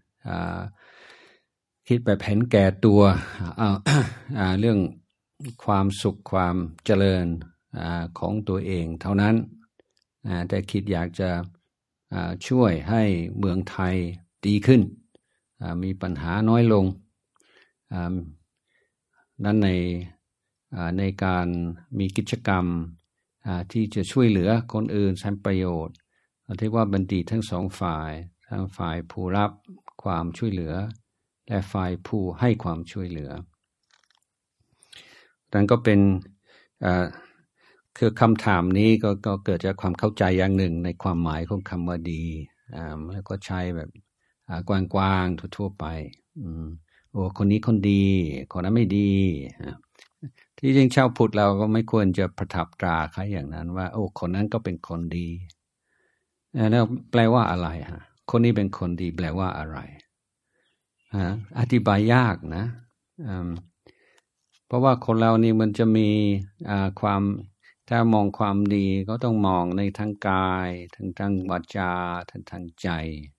คิดแบบเห็นแก่ตัวเรื่องความสุขความเจริญของตัวเองเท่านั้นแต่คิดอยากจะช่วยให้เมืองไทยดีขึ้นมีปัญหาน้อยลงนั้นในการมีกิจกรรมที่จะช่วยเหลือคนอื่นสร้างประโยชน์ที่ว่าบัณฑิตทั้งสองฝ่ายทั้งฝ่ายผู้รับความช่วยเหลือและฝ่ายผู้ให้ความช่วยเหลือนั่นก็เป็นคือคำถามนี้ก็เกิดจากความเข้าใจอย่างหนึ่งในความหมายของคำว่าดีแล้วก็ใช้แบบกว้างๆทั่วๆไปโอ้คนนี้คนดีคนนั้นไม่ดีที่จริงชาวพุทธเราก็ไม่ควรจะประทับตราใครอย่างนั้นว่าโอ้คนนั้นก็เป็นคนดีแล้วแปลว่าอะไรฮะคนนี้เป็นคนดีแปลว่าอะไรอธิบายยากนะเพราะว่าคนเรานี่มันจะมีความถ้ามองความดีก็ต้องมองในทางกายทางวาจาทางใจ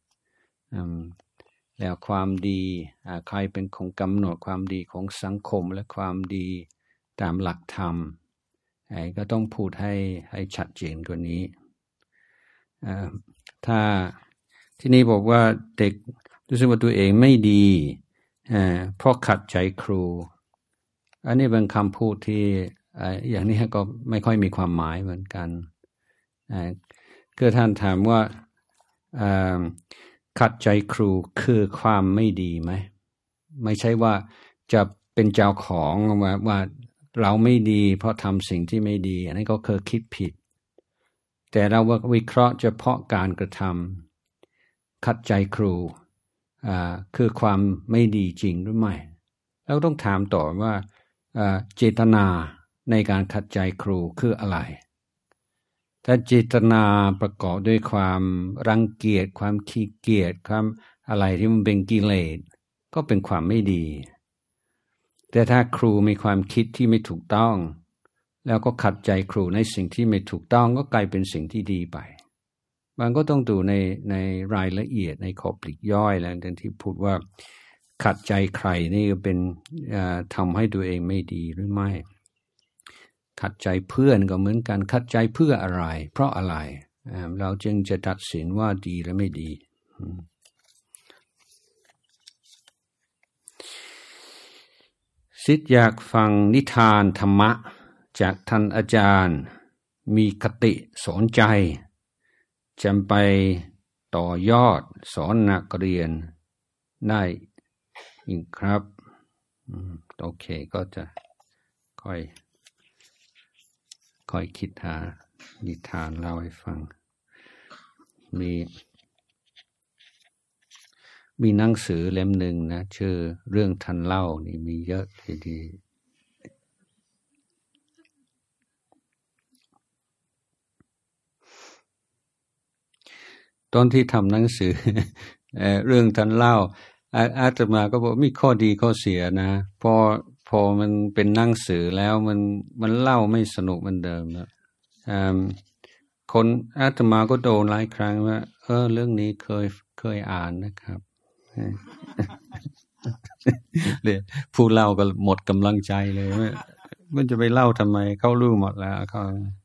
แล้วความดีใครเป็นคนกำหนดความดีของสังคมและความดีตามหลักธรรมก็ต้องพูดให้ชัดเจนกว่านี้ถ้าที่นี้บอกว่าเด็กรู้สึกว่าตัวเองไม่ดีเพราะขัดใจครูอันนี้เป็นคำพูดที่อย่างนี้ก็ไม่ค่อยมีความหมายเหมือนกันคือท่านถามว่าขัดใจครูคือความไม่ดีไหมไม่ใช่ว่าจะเป็นเจ้าของว่าเราไม่ดีเพราะทำสิ่งที่ไม่ดีอันนี้ก็คือคิดผิดแต่เราวิเคราะห์เฉพาะการกระทำขัดใจครูคือความไม่ดีจริงหรือไม่แล้วต้องถามต่อว่าเจตนาในการขัดใจครูคืออะไรถ้าเจตนาประกอบด้วยความรังเกียจความขี้เกียจความอะไรที่มันเป็นกิเลสก็เป็นความไม่ดีแต่ถ้าครูมีความคิดที่ไม่ถูกต้องแล้วก็ขัดใจครูในสิ่งที่ไม่ถูกต้องก็กลายเป็นสิ่งที่ดีไปมันก็ต้องดูในรายละเอียดในข้อปลีกย่อยแล้วที่พูดว่าขัดใจใครนี่ก็เป็นทำให้ตัวเองไม่ดีหรือไม่ขัดใจเพื่อนก็เหมือนกันขัดใจเพื่ออะไรเพราะอะไรเราจึงจะตัดสินว่าดีหรือไม่ดีศิษย์อยากฟังนิทานธรรมะจากท่านอาจารย์มีคติสอนใจจำไปต่อยอดสอนนักเรียนได้อีกครับโอเคก็จะค่อยคิดหานิทานเล่าให้ฟังมีหนังสือเล่มหนึ่งนะชื่อเรื่องทันเล่านี่มีเยอะทีเดียวตอนที่ทำหนังสือ เรื่องทันเล่าอาตมาก็บอกมีข้อดีข้อเสียนะพอมันเป็นหนังสือแล้วมันเล่าไม่สนุกเหมือนเดิมนะคนอาตมาก็โดนหลายครั้งว่าเรื่องนี้เคยอ่านนะครับเลยผู้เล่าก็หมดกำลังใจเลยมันจะไปเล่าทำไมเขารู้หมดแล้วเขา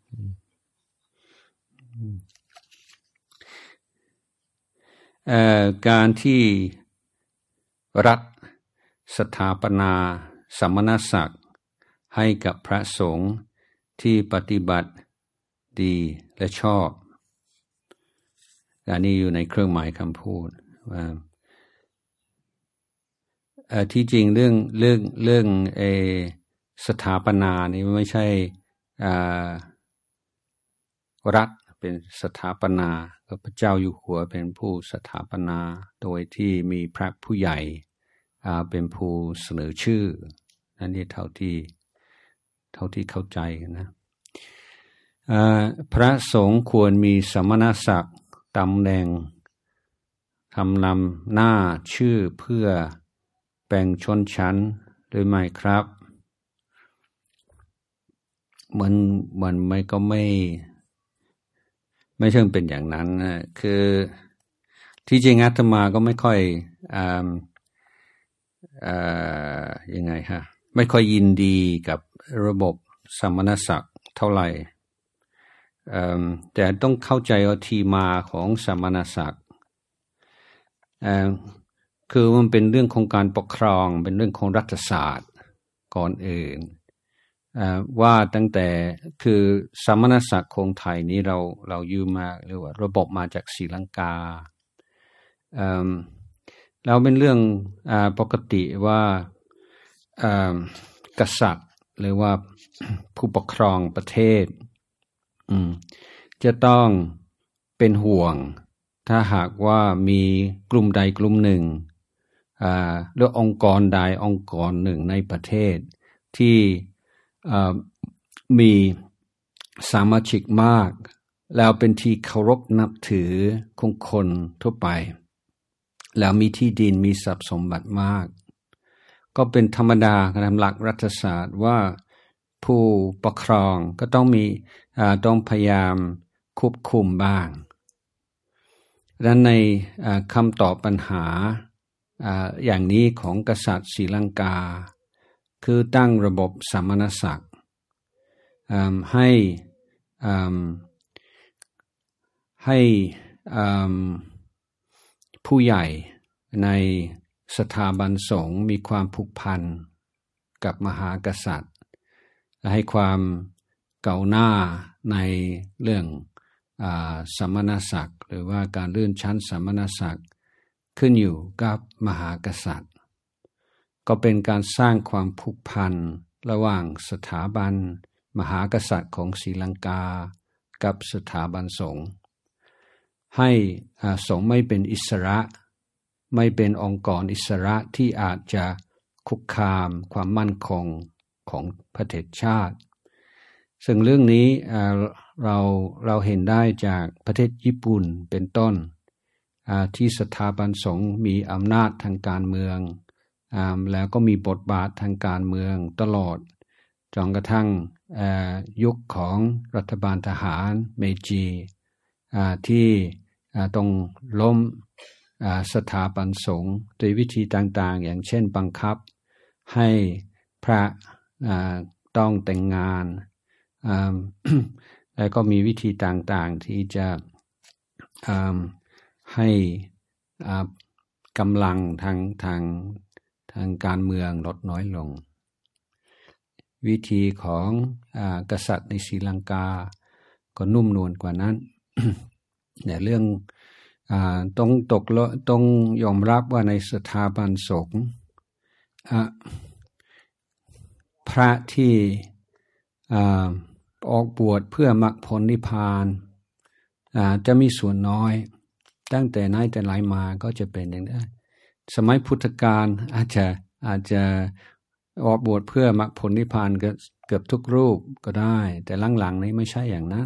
การที่รัฐสถาปนาสมณศักดิ์ให้กับพระสงฆ์ที่ปฏิบัติดีและชอบอันนี้อยู่ในเครื่องหมายคำพูดว่าที่จริงเรื่องสถาปนานี่ไม่ใช่รัฐเป็นสถาปนาพระเจ้าอยู่หัวเป็นผู้สถาปนาโดยที่มีพระผู้ใหญ่เป็นผู้เสนอชื่อนั่นนี่เท่าที่เข้าใจนะพระสงฆ์ควรมีสมณศักดิ์ตำแหน่งทำนำหน้าชื่อเพื่อแบ่งชนชั้นหรือไม่ครับมันไม่ก็ไม่เชิงเป็นอย่างนั้นนะคือที่จริงอาตมาก็ไม่ค่อยยังไงฮะไม่ค่อยยินดีกับระบบสมณศักดิ์เท่าไหร่แต่ต้องเข้าใจว่าที่มาของสมณศักดิ์คือมันเป็นเรื่องของการปกครองเป็นเรื่องของรัฐศาสตร์ก่อนอื่นว่าตั้งแต่คือสมณศักดิ์ของไทยนี้เรายืมมาหรือว่าระบบมาจากศรีลังกาเราเป็นเรื่องปกติว่ากษัตริย์หรือว่าผู้ปกครองประเทศจะต้องเป็นห่วงถ้าหากว่ามีกลุ่มใดกลุ่มหนึ่งหรือองค์กรใดองค์กรหนึ่งในประเทศที่มีสมาชิกมากแล้วเป็นที่เคารพนับถือของคนทั่วไปแล้วมีที่ดินมีทรัพย์สมบัติมากก็เป็นธรรมดาตามหลักรัฐศาสตร์ว่าผู้ปกครองก็ต้องพยายามควบคุมบ้างและในคำตอบปัญหาอย่างนี้ของกษัตริย์ศรีลังกาคือตั้งระบบสมณศักดิ์ให้ผู้ใหญ่ในสถาบันสงฆ์มีความผูกพันกับมหากษัตริย์และให้ความก้าวหน้าในเรื่องสมณศักดิ์หรือว่าการเลื่อนชั้นสมณศักดิ์ขึ้นอยู่กับมหากษัตริย์ก็เป็นการสร้างความผูกพันระหว่างสถาบันมหากษัตริย์ของศรีลังกากับสถาบันสงฆ์ให้สงฆ์ไม่เป็นอิสระไม่เป็นองค์กรอิสระที่อาจจะคุกคามความมั่นคงของประเทศชาติซึ่งเรื่องนี้เราเห็นได้จากประเทศญี่ปุ่นเป็นต้นที่สถาบันสงฆ์มีอำนาจทางการเมืองแล้วก็มีบทบาททางการเมืองตลอดจนกระทั่งยุคของรัฐบาลทหารเมจิที่ต้องล้มสถาบันสงฆ์โดยวิธีต่างๆอย่างเช่นบังคับให้พระต้องแต่งงานแล้วก็มีวิธีต่างๆที่จะให้กำลังทางการเมืองลดน้อยลงวิธีของกษัตริย์ในศรีลังกาก็นุ่มนวลกว่านั้น แต่เรื่องต้องยอมรับว่าในสถาบันสงฆ์พระที่ออกบวชเพื่อมรรคผลนิพพานจะมีส่วนน้อยตั้งแต่ไหนแต่ไรมาก็จะเป็นอย่างนั้นสมัยพุทธกาลอาจจะออกบวชเพื่อมรรคผลนิพพานเกือบทุกรูปก็ได้แต่หลังๆนี้ไม่ใช่อย่างนั้น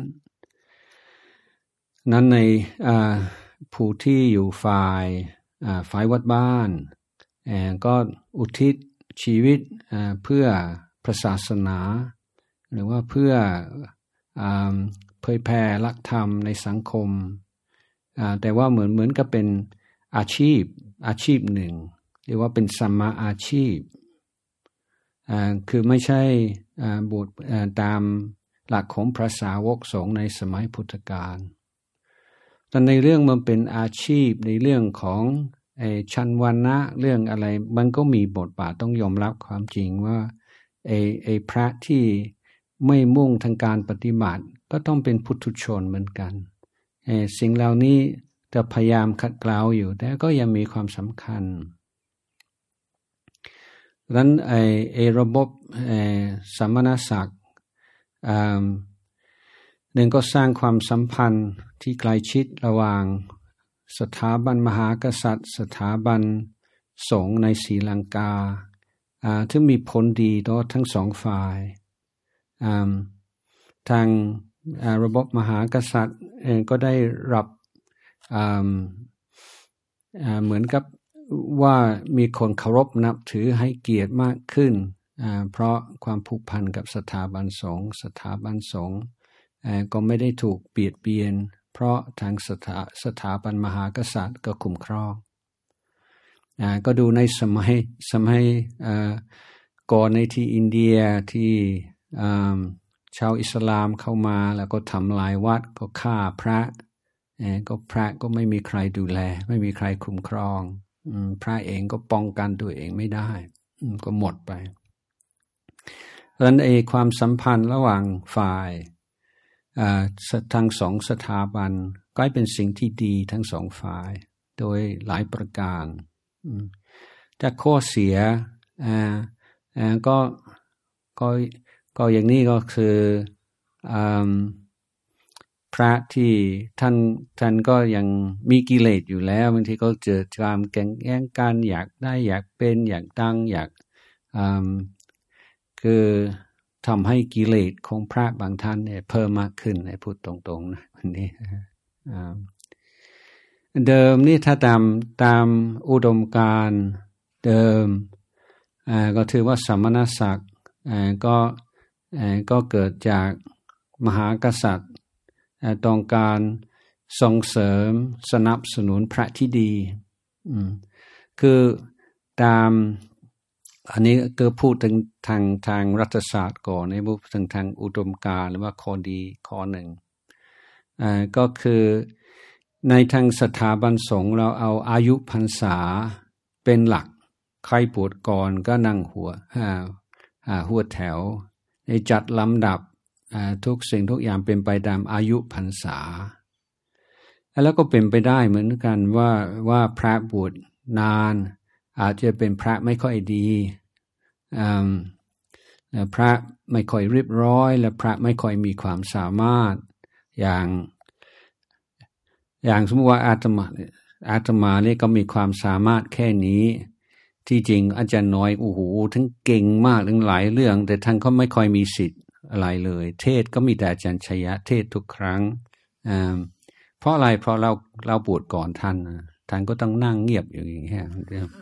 ในผู้ที่อยู่ฝ่ายวัดบ้านก็อุทิศชีวิตเพื่อพระศาสนาหรือว่าเพื่อเผยแผ่หลักธรรมในสังคมแต่ว่าเหมือนกับเป็นอาชีพหนึ่งเรียกว่าเป็นสัมมาอาชีพคือไม่ใช่บวชตามหลักของพระสาวกสงฆ์ในสมัยพุทธกาลแต่ในเรื่องมันเป็นอาชีพในเรื่องของชั้นวรรณะเรื่องอะไรมันก็มีบทบาทต้องยอมรับความจริงว่าพระที่ไม่มุ่งทางการปฏิบัติก็ต้องเป็นปุถุชนเหมือนกันสิ่งเหล่านี้จะพยายามขัดเกลาอยู่แต่ก็ยังมีความสำคัญดังนั้นระบบสมณศักดิ์หนึ่งก็สร้างความสัมพันธ์ที่ใกล้ชิดระหว่างสถาบันมหากษัตริย์สถาบันสงฆ์ในศรีลังกาที่มีผลดีต่อทั้งสองฝ่ายทางระบบมหากษัตริย์ก็ได้รับเหมือนกับว่ามีคนเคารพนับถือให้เกียรติมากขึ้นเพราะความผูกพันกับสถาบันสงฆ์ก็ไม่ได้ถูกเบียดเบียนเพราะทางสถาบันมหากษัตริย์ก็คุ้มครองก็ดูในสมัยก่อนในที่อินเดียที่ชาวอิสลามเข้ามาแล้วก็ทำลายวัดก็ฆ่าพระก็ไม่มีใครดูแลไม่มีใครคุ้มครองพระเองก็ป้องกันตัวเองไม่ได้ก็หมดไปเพราะฉะนั้นความสัมพันธ์ระหว่างฝ่ายทั้งสองสถาบันก็เป็นสิ่งที่ดีทั้งสองฝ่ายโดยหลายประการแต่ข้อเสียก็อย่างนี้ก็คือพระที่ท่านก็ยังมีกิเลสอยู่แล้วบางทีก็เจอความแข่งแย่งกันอยากได้อยากเป็นอยากดังอยากคือทำให้กิเลสของพระบางท่านเนี่ยเพิ่มมากขึ้นในพูดตรงๆนะวันนี้เดิมนี่ถ้าตามอุดมการณ์เดิมก็ถือว่าสมณศักดิ์ก็เกิดจากมหากษัตริย์ต้องการส่งเสริมสนับสนุนพระที่ดีคือตามอันนี้ก็พูดถึงทางรัฐศาสตร์ก่อนในพูดถึงทางอุดมการณ์หรือว่าข้อดีข้อหนึ่งก็คือในทางสถาบันสงฆ์เราเอาอายุพรรษาเป็นหลักใครบวชก่อนก็นั่งหัวแถวในจัดลำดับทุกสิ่งทุกอย่างเป็นไปตามอายุพรรษาแล้วก็เป็นไปได้เหมือนกันว่าพระบวชนานอาจจะเป็นพระไม่ค่อยดีพระไม่ค่อยเรียบร้อยและพระไม่ค่อยมีความสามารถอย่างสมมติว่าอาตมาเนี่ยก็มีความสามารถแค่นี้ที่จริงอาจารย์น้อยโอ้โหทั้งเก่งมากทั้งหลายเรื่องแต่ท่านก็ไม่ค่อยมีสิทธิ์อะไรเลยเทศก็มีแต่อาจารย์ชยะเทศทุกครั้งเพราะอะไรเพราะเราบวชก่อนท่านก็ต้องนั่งเงียบอยู่อย่างเงี้ย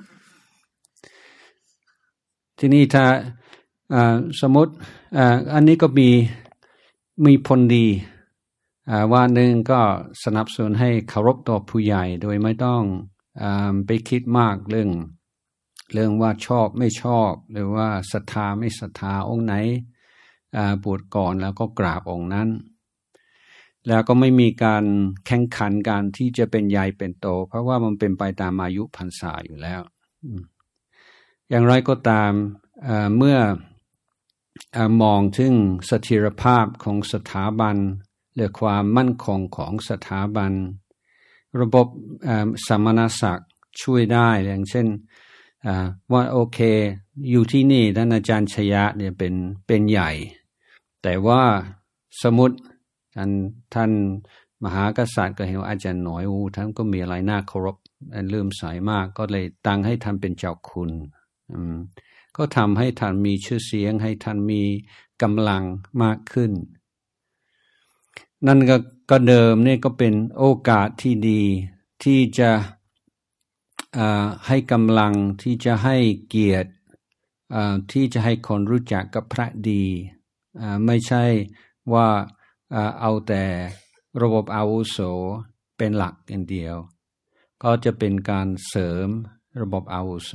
ที่นี่ถ้าสมมติอันนี้ก็มีผลดีว่าหนึ่งก็สนับสนุนให้เคารพต่อผู้ใหญ่โดยไม่ต้องไปคิดมากเรื่องว่าชอบไม่ชอบหรือว่าศรัทธาไม่ศรัทธาองค์ไหนบวชก่อนแล้วก็กราบองค์นั้นแล้วก็ไม่มีการแข่งขันกันที่จะเป็นใหญ่เป็นโตเพราะว่ามันเป็นไปตามอายุพรรษาอยู่แล้วอย่างไรก็ตามเมื่อมองถึงเสถียรภาพของสถาบันหรือความมั่นคงของสถาบันระบบสมณศักดิ์ช่วยได้อย่างเช่นว่าโอเคอยู่ที่นี่ท่านอาจารย์ชยะเนี่ยเป็นใหญ่แต่ว่าสมมุติท่านมหากษัตริย์ก็เห็นว่าอาจารย์น้อยท่านก็มีอะไรน่าเคารพเลื่อมใสมากก็เลยตั้งให้ท่านเป็นเจ้าคุณก็ทำให้ท่านมีชื่อเสียงให้ท่านมีกำลังมากขึ้นนั่นก็เดิมนี่ก็เป็นโอกาสที่ดีที่จะให้กำลังที่จะให้เกียรติที่จะให้คนรู้จักกับพระดีไม่ใช่ว่าเอาแต่ระบบอาวุโสเป็นหลักอย่างเดียวก็จะเป็นการเสริมระบบอาวุโส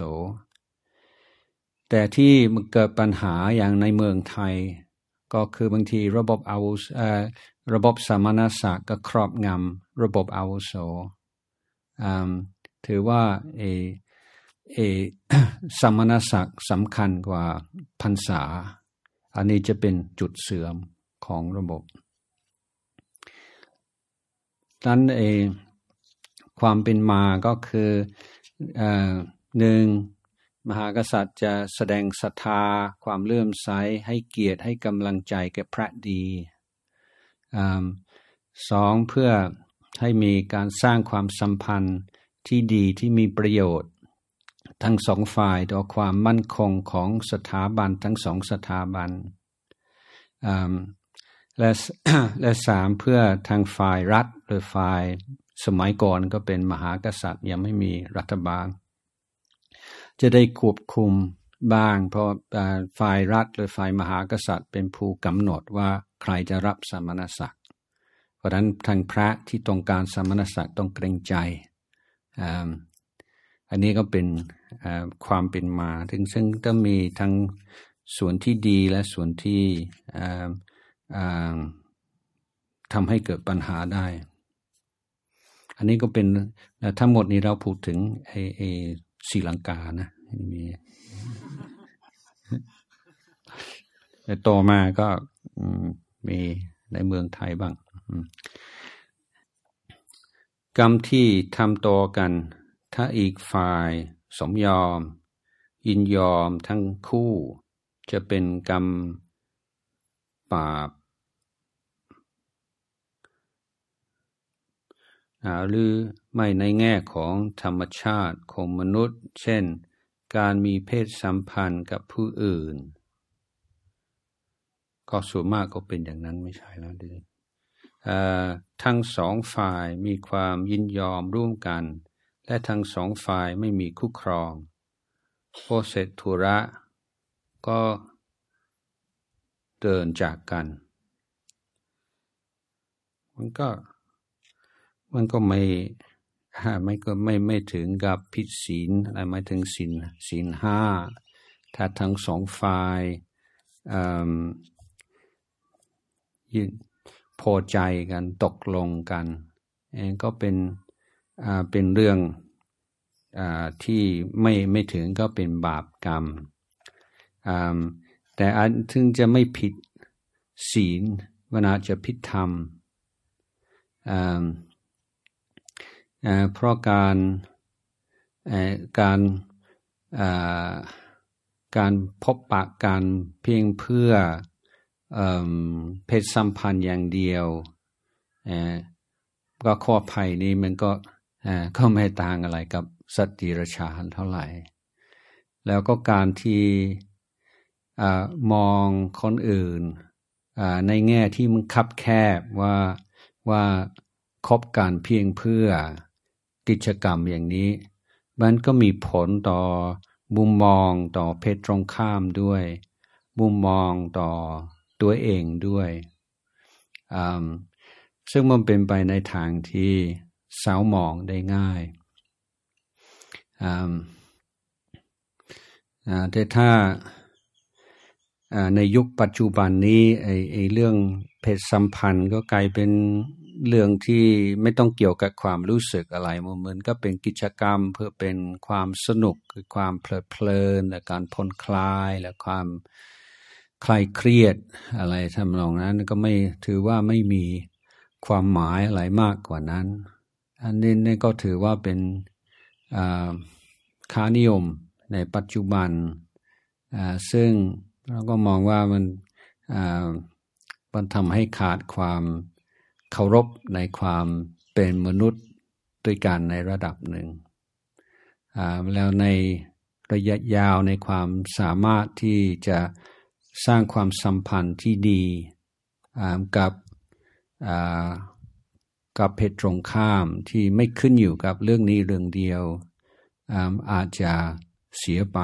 แต่ที่มันเกิดปัญหาอย่างในเมืองไทยก็คือบางทีระบบสมณศักดิ์ก็ครอบงำระบบอาวุโสถือว่าสมณศักดิ์สำคัญกว่าพรรษาอันนี้จะเป็นจุดเสื่อมของระบบดังนั้นความเป็นมาก็คือหนึ่งมหากษัตริย์จะแสดงศรัทธาความเลื่อมใสให้เกียรติให้กำลังใจแก่พระดีสองเพื่อให้มีการสร้างความสัมพันธ์ที่ดีที่มีประโยชน์ทั้งสองฝ่ายต่อความมั่นคงของสถาบันทั้งสองสถาบันและสามเพื่อทางฝ่ายรัฐหรือฝ่ายสมัยก่อนก็เป็นมหากษัตริย์ยังไม่มีรัฐบาลจะได้ควบคุมบ้างเพราะฝ่ายรัฐหรือฝ่ายมหากษัตริย์เป็นผู้กำหนดว่าใครจะรับสมณศักดิ์เพราะฉะนั้นทางพระที่ต้องการสมณศักดิ์ต้องเกรงใจอันนี้ก็เป็นความเป็นมาซึ่งต้องมีทั้งส่วนที่ดีและส่วนที่ทำให้เกิดปัญหาได้อันนี้ก็เป็นทั้งหมดนี้เราพูดถึงศรีลังกานะมีแต่ต่อมาก็มีในเมืองไทยบ้างกรรมที่ทำต่อกันถ้าอีกฝ่ายสมยอมยินยอมทั้งคู่จะเป็นกรรมบาปหรือไม่ในแง่ของธรรมชาติของมนุษย์เช่นการมีเพศสัมพันธ์กับผู้อื่นก็ส่วนมากก็เป็นอย่างนั้นไม่ใช่แล้วดิทั้งสองฝ่ายมีความยินยอมร่วมกันและทั้งสองฝ่ายไม่มีคู่ครองพอเสร็จธุระก็เดินจากกันมันก็ไม่ถึงกับผิดศีลอะไรไม่ถึงศีลห้าถ้าทั้งสองฝ่ายพอใจกันตกลงกันก็เป็นเรื่องที่ไม่ถึงก็เป็นบาปกรรมแต่ถึงจะไม่ผิดศีลมันอาจจะผิดธรรมเพราะการพบปะกันเพียงเพื่อเพศสัมพันธ์อย่างเดียวก็ข้อภัยนี้มันก็ไม่ต่างอะไรกับสัตว์ดิรัจฉานเท่าไหร่แล้วก็การที่มองคนอื่นในแง่ที่มันคับแคบว่าคบกันเพียงเพื่อกิจกรรมอย่างนี้มันก็มีผลต่อมุมมองต่อเพศตรงข้ามด้วยมุมมองต่อตัวเองด้วยซึ่งมันเป็นไปในทางที่เศร้าหมองได้ง่ายแต่ถ้าในยุคปัจจุบันนี้ไอ้เรื่องเพศสัมพันธ์ก็กลายเป็นเรื่องที่ไม่ต้องเกี่ยวกับความรู้สึกอะไรเหมือนก็เป็นกิจกรรมเพื่อเป็นความสนุกความเพลิดเพลินและการผ่อนคลายและความคลายเครียดอะไรทำนองนั้นก็ไม่ถือว่าไม่มีความหมายอะไรมากกว่านั้นอันนี้ก็ถือว่าเป็นค่านิยมในปัจจุบันซึ่งเราก็มองว่ามันทำให้ขาดความเคารพในความเป็นมนุษย์ด้วยกันในระดับหนึ่งแล้วในระยะยาวในความสามารถที่จะสร้างความสัมพันธ์ที่ดีกับเพศตรงข้ามที่ไม่ขึ้นอยู่กับเรื่องนี้เรื่องเดียวอาจจะเสียไป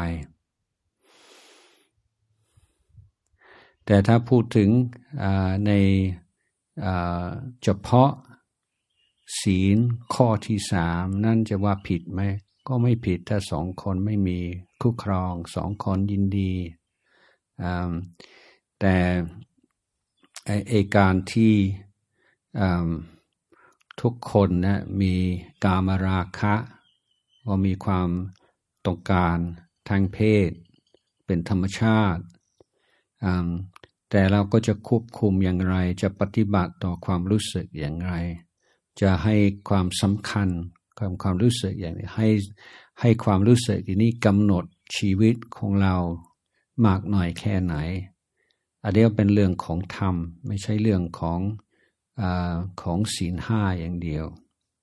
แต่ถ้าพูดถึงในเฉพาะศีลข้อที่3นั่นจะว่าผิดไหมก็ไม่ผิดถ้า2คนไม่มีคู่ครอง2คนยินดีแต่การที่ทุกคนนะมีกามราคะว่ามีความต้องการทางเพศเป็นธรรมชาติแต่เราก็จะควบคุมอย่างไรจะปฏิบัติต่อความรู้สึกอย่างไรจะให้ความสำคัญความรู้สึกอย่างนี้ให้ความรู้สึกนี้กำหนดชีวิตของเรามากหน่อยแค่ไหนอันนี้เป็นเรื่องของธรรมไม่ใช่เรื่องของศีล5อย่างเดียว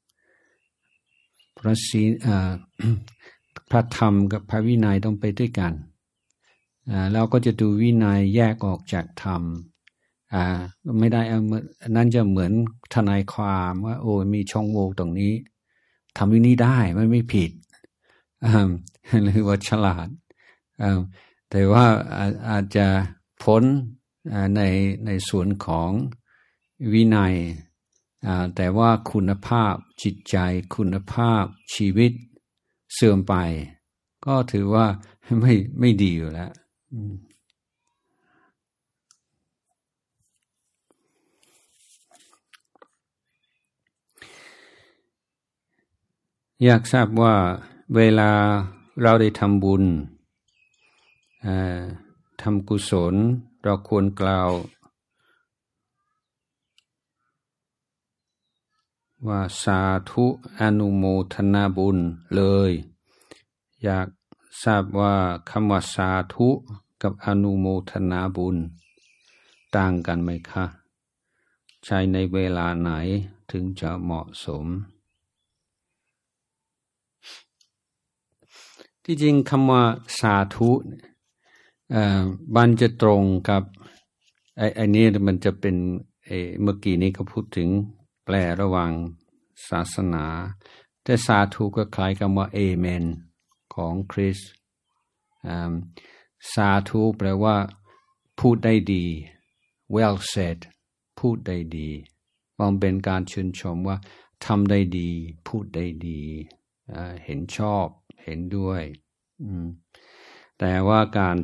พระธรรมกับพระวินัยต้องไปด้วยกันเราก็จะดูวินัยแยกออกจากธรรมไม่ได้นั่นจะเหมือนทนายความว่าโอ้มีช่องโหว่ตรงนี้ทำวินี้ได้ไม่ผิดหรือว่าฉลาดแต่ว่าอาจจะพ้นในส่วนของวินัยแต่ว่าคุณภาพจิตใจคุณภาพชีวิตเสื่อมไปก็ถือว่าไม่ดีอยู่แล้วอยากทราบว่าเวลาเราได้ทำบุญทำกุศลเราควรกล่าวว่าสาธุอนุโมทนาบุญเลยอยากทราบว่าคำว่าสาธุกับอนุโมทนาบุญต่างกันไหมคะใช้ในเวลาไหนถึงจะเหมาะสมที่จริงคำว่าสาธุมันจะตรงกับไอ้นี่มันจะเป็นเมื่อกี้นี้ก็พูดถึงแปลระหว่างศาสนาแต่สาธุก็คล้ายคำว่าเอเมนของคริสต์สาธุแปลว่าพูดได้ดี well said พูดได้ดีมันเป็นการชื่นชมว่าทำได้ดีพูดได้ดีเห็นชอบเห็นด้วยแต่ว่าการ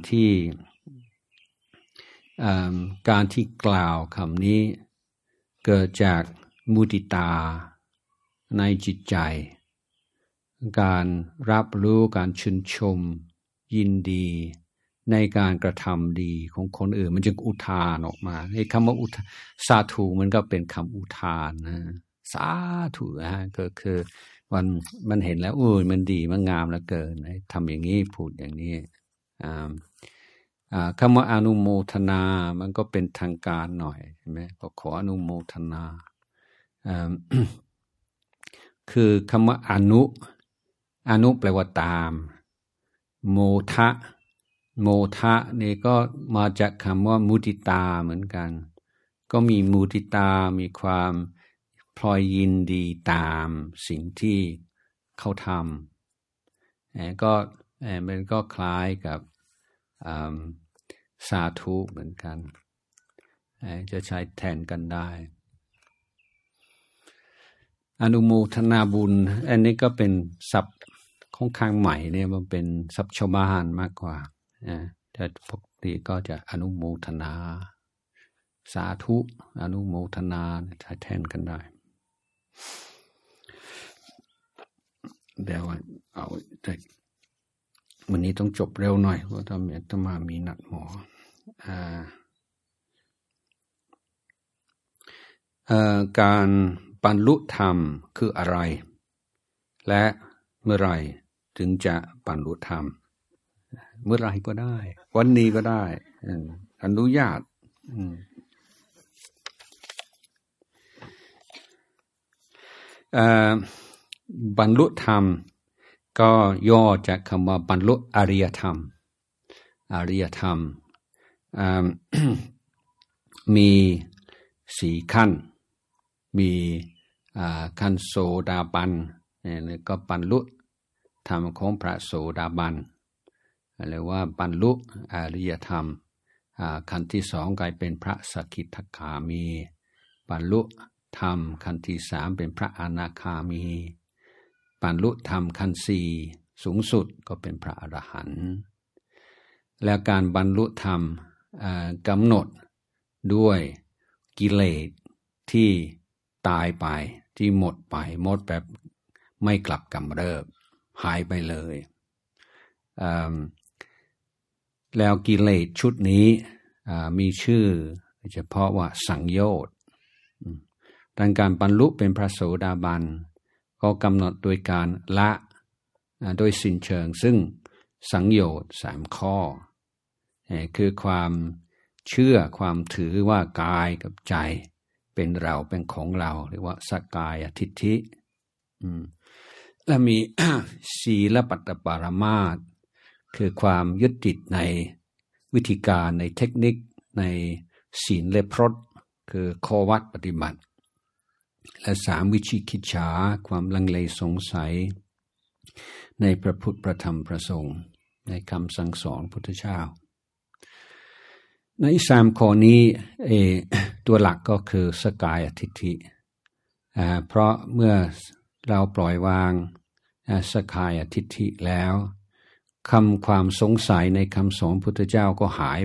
ที่กล่าวคำนี้เกิดจากมุทิตาในจิตใจการรับรู้การชื่นชมยินดีในการกระทำดีของคนอื่นมันจึงอุทานออกมาไอ้คำว่าสาธุมันก็เป็นคำอุทานนะสาธุก็คือมันเห็นแล้วมันดีมันงามเหลือเกินทำอย่างนี้พูดอย่างนี้คำว่าอนุโมทนามันก็เป็นทางการหน่อยใช่ไหมก็ขออนุโมทนาคือคำว่าอนุแปลว่าตามโมทะนี่ก็มาจากคำว่ามุทิตาเหมือนกันก็มีมุทิตามีความพลอยยินดีตามสิ่งที่เขาทำก็มันก็คล้ายกับสาธุเหมือนกันจะใช้แทนกันได้อนุโมทนาบุญอันนี้ก็เป็นศัพท์ค่อนข้างใหม่เนี่ยมันเป็นศัพท์ชาวบ้านมากกว่าแต่ปกติก็จะอนุโมทนาสาธุอนุโมทนาใช้แทนกันได้เดี๋ยวเอาแต่วันนี้ต้องจบเร็วหน่อยเพราะต้องมามีนัดหมอการบรรลุธรรมคืออะไรและเมื่อไรถึงจะบรรลุธรรมเมื่อไรก็ได้วันนี้ก็ได้อนุญาตบรรลุธรรมก็ย่อจากคำว่าบรรลุอริยธรรมมี4ขั้นมีขั้นโสดาบันนี่ก็บรรลุธรรมของพระโสดาบันเรียกว่าบรรลุอริยธรรมขั้นที่2กลายเป็นพระสกิทาคามีบรรลุธรรมขั้นที่3เป็นพระอนาคามีบรรลุธรรมขั้น4สูงสุดก็เป็นพระอรหันต์แล้วการบรรลุธรรมกำหนดด้วยกิเลสที่ตายไปที่หมดแบบไม่กลับกำเริบหายไปเลยแล้วกิเลสชุดนี้มีชื่อเฉพาะว่าสังโยชน์ดังการบรรลุเป็นพระโสดาบันก็กำหนดโดยการละโดยสิ้นเชิงซึ่งสังโยชน์3ข้อคือความเชื่อความถือว่ากายกับใจเป็นเราเป็นของเราเรียกว่าสักกายทิฏฐิและมี ศีลปัตตปรามาสคือความยึดติดในวิธีการในเทคนิคในศีลและพรตคือข้อวัดปฏิบัติและ3วิชิกิจฉาความลังเลสงสัยในพระพุทธพระธรรมพระสงฆ์ในคำสั่งสอนพุทธเจ้าใน3ข้อนี้ตัวหลักก็คือสกายทิฏฐิเพราะเมื่อเราปล่อยวางสกายทิฏฐิแล้วความสงสัยในคำสอนพุทธเจ้าก็หาย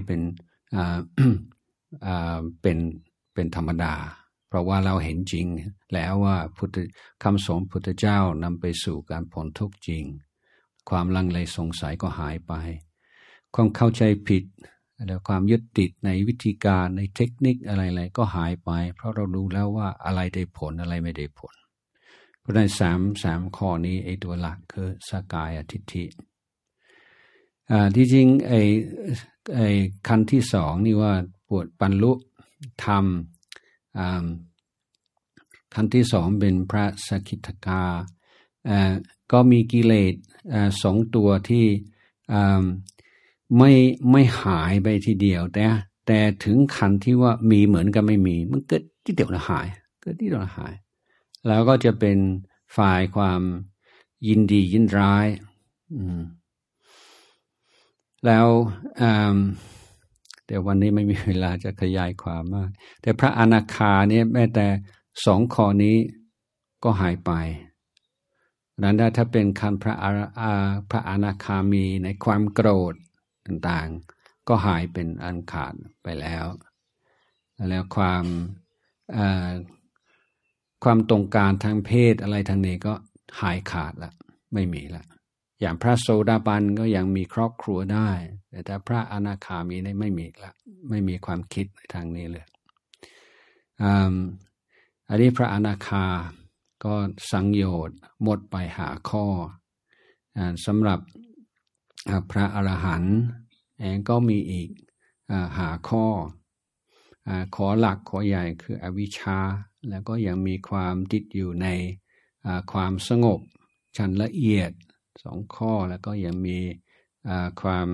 เป็นธรรมดาเพราะว่าเราเห็นจริงแล้วว่าคำสอนพุทธเจ้านำไปสู่การพ้นทุกข์จริงความลังเลสงสัยก็หายไปความเข้าใจผิดแล้วความยึดติดในวิธีการในเทคนิคอะไรๆก็หายไปเพราะเรารู้แล้วว่าอะไรได้ผลอะไรไม่ได้ผลเพราะฉะนั้นสามข้อนี้ตัวหลักคือสกายทิฏฐิที่จริงขั้นที่2นี่ว่าปวดบรรลุธรรมขั้นที่2เป็นพระสกิทาคาก็มีกิเลส2ตัวที่ไม่หายไปทีเดียวแต่ถึงขั้นที่ว่ามีเหมือนกับไม่มีมันเกิดที่เดียวหายแล้วก็จะเป็นฝ่ายความยินดียินร้ายแล้วแต่วันนี้ไม่มีเวลาจะขยายความมากแต่พระอนาคาเนี่ยแม้แต่2ข้อนี้ก็หายไปนั้นถ้าเป็นขั้นพระอนาคามีในความโกรธต่างๆก็หายเป็นอันขาดไปแล้วความตรงการทางเพศอะไรทางนี้ก็หายขาดละไม่มีละอย่างพระโสดาบันก็ยังมีครอบครัวได้แต่ถ้าพระอนาคามีนี่ไม่มีละไม่มีความคิดในทางนี้เลยอันนี้พระอนาคาก็สังโยชน์หมดไปหาข้อสำหรับพระอรหันต์ก็มีอีกหาข้อหลักข้อใหญ่คืออวิชชาแล้วก็ยังมีความติดอยู่ในความสงบชั้นละเอียด2ข้อแล้วก็ยังมีความ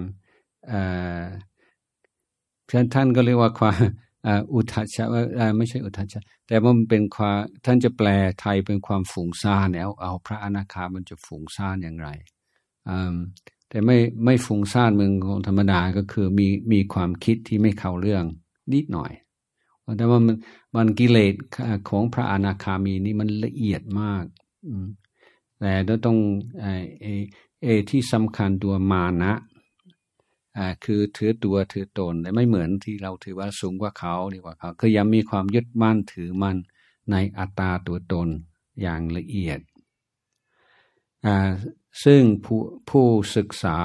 ท่านก็เรียกว่าความอุทธัจจะไม่ใช่อุทธัจจะแต่ว่ามันเป็นความท่านจะแปลไทยเป็นความฟุ้งซ่านแล้วเอาพระอนาคามันจะฟุ้งซ่านอย่างไรแต่ไม่ฟุ้งซ่านเหมือนของธรรมดาก็คือมีความคิดที่ไม่เข้าเรื่องนิดหน่อยแต่ว่ามันกิเลสของพระอนาคามีนี่มันละเอียดมากแต่ต้องที่สำคัญตัวมานะคือถือตัวถือตนแต่ไม่เหมือนที่เราถือว่าสูงกว่าเขาดีกว่าเขาคือยังมีความยึดมั่นถือมั่นในอัตตาตัวตนอย่างละเอียดซึ่งผู้ศึกษา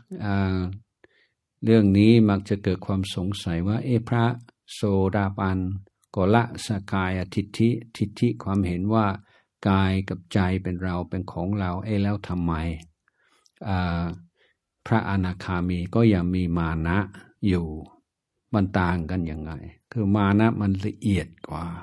เรื่องนี้มักจะเกิดความสงสัยว่าพระโสดาบันก็ละสกายทิฏฐิความเห็นว่ากายกับใจเป็นเราเป็นของเราแล้วทำไมพระอนาคามีก็ยังมีมานะอยู่มันต่างกันยังไงคือมานะมันละเอียดกว่า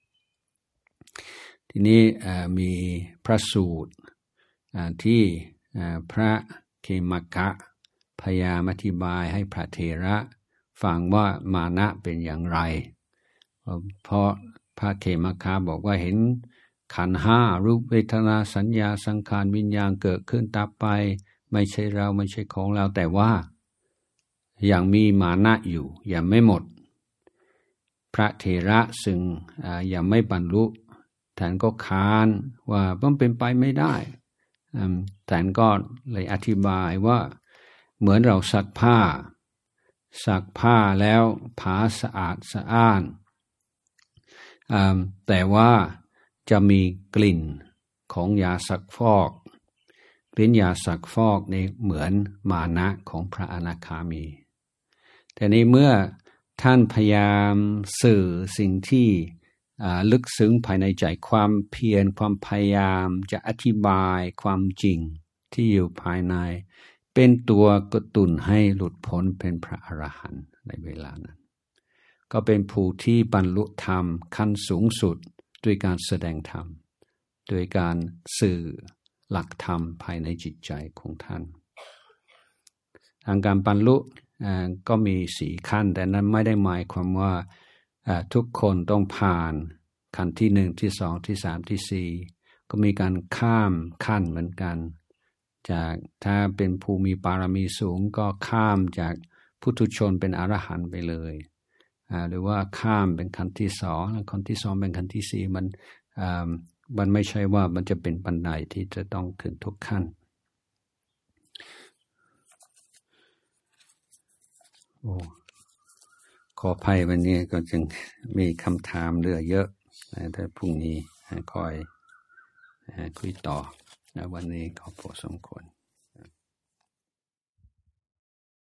ทีนี้มีพระสูตรที่พระเคมัคคะพยายามอธิบายให้พระเถระฟังว่ามานะเป็นอย่างไรเพราะพระเคมัคคะบอกว่าเห็นขันธ์ห้ารูปเวทนาสัญญาสังขารวิญญาณเกิดขึ้นดับไปไม่ใช่เราไม่ใช่ของเราแต่ว่ายังมีมานะอยู่ยังไม่หมดพระเถระซึ่งยังไม่บรรลุท่านก็ค้านว่ามันเป็นไปไม่ได้ท่านก็เลยอธิบายว่าเหมือนเราซักผ้าแล้วผ้าสะอาดสะอ้านแต่ว่าจะมีกลิ่นของยาซักฟอกกลิ่นยาซักฟอกนี่เหมือนมานะของพระอนาคามีแต่ในเมื่อท่านพยายามสื่อสิ่งที่ลึกซึ้งภายในใจความเพียรความพยายามจะอธิบายความจริงที่อยู่ภายในเป็นตัวกระตุ้นให้หลุดพ้นเป็นพระอรหันต์ในเวลานั้นก็เป็นผู้ที่บรรลุธรรมขั้นสูงสุดด้วยการแสดงธรรมโดยการสื่อหลักธรรมภายในจิตใจของท่านทางการบรรลุก็มี4ขั้นแต่นั้นไม่ได้หมายความว่าทุกคนต้องผ่านขั้นที่1ที่2ที่3ที่4ก็มีการข้ามขั้นเหมือนกันจากถ้าเป็นผู้มีบารมีสูงก็ข้ามจากปุถุชนเป็นอรหันต์ไปเลยหรือว่าข้ามเป็นขั้นที่2แล้วขั้นที่2เป็นขั้นที่4มันไม่ใช่ว่ามันจะเป็นบันไดที่จะต้องขึ้นทุกขั้นขออภัยวันนี้ก็จึงมีคำถามเหลือเยอะแต่พรุ่งนี้คอยคุยต่อวันนี้ขอพอสมควร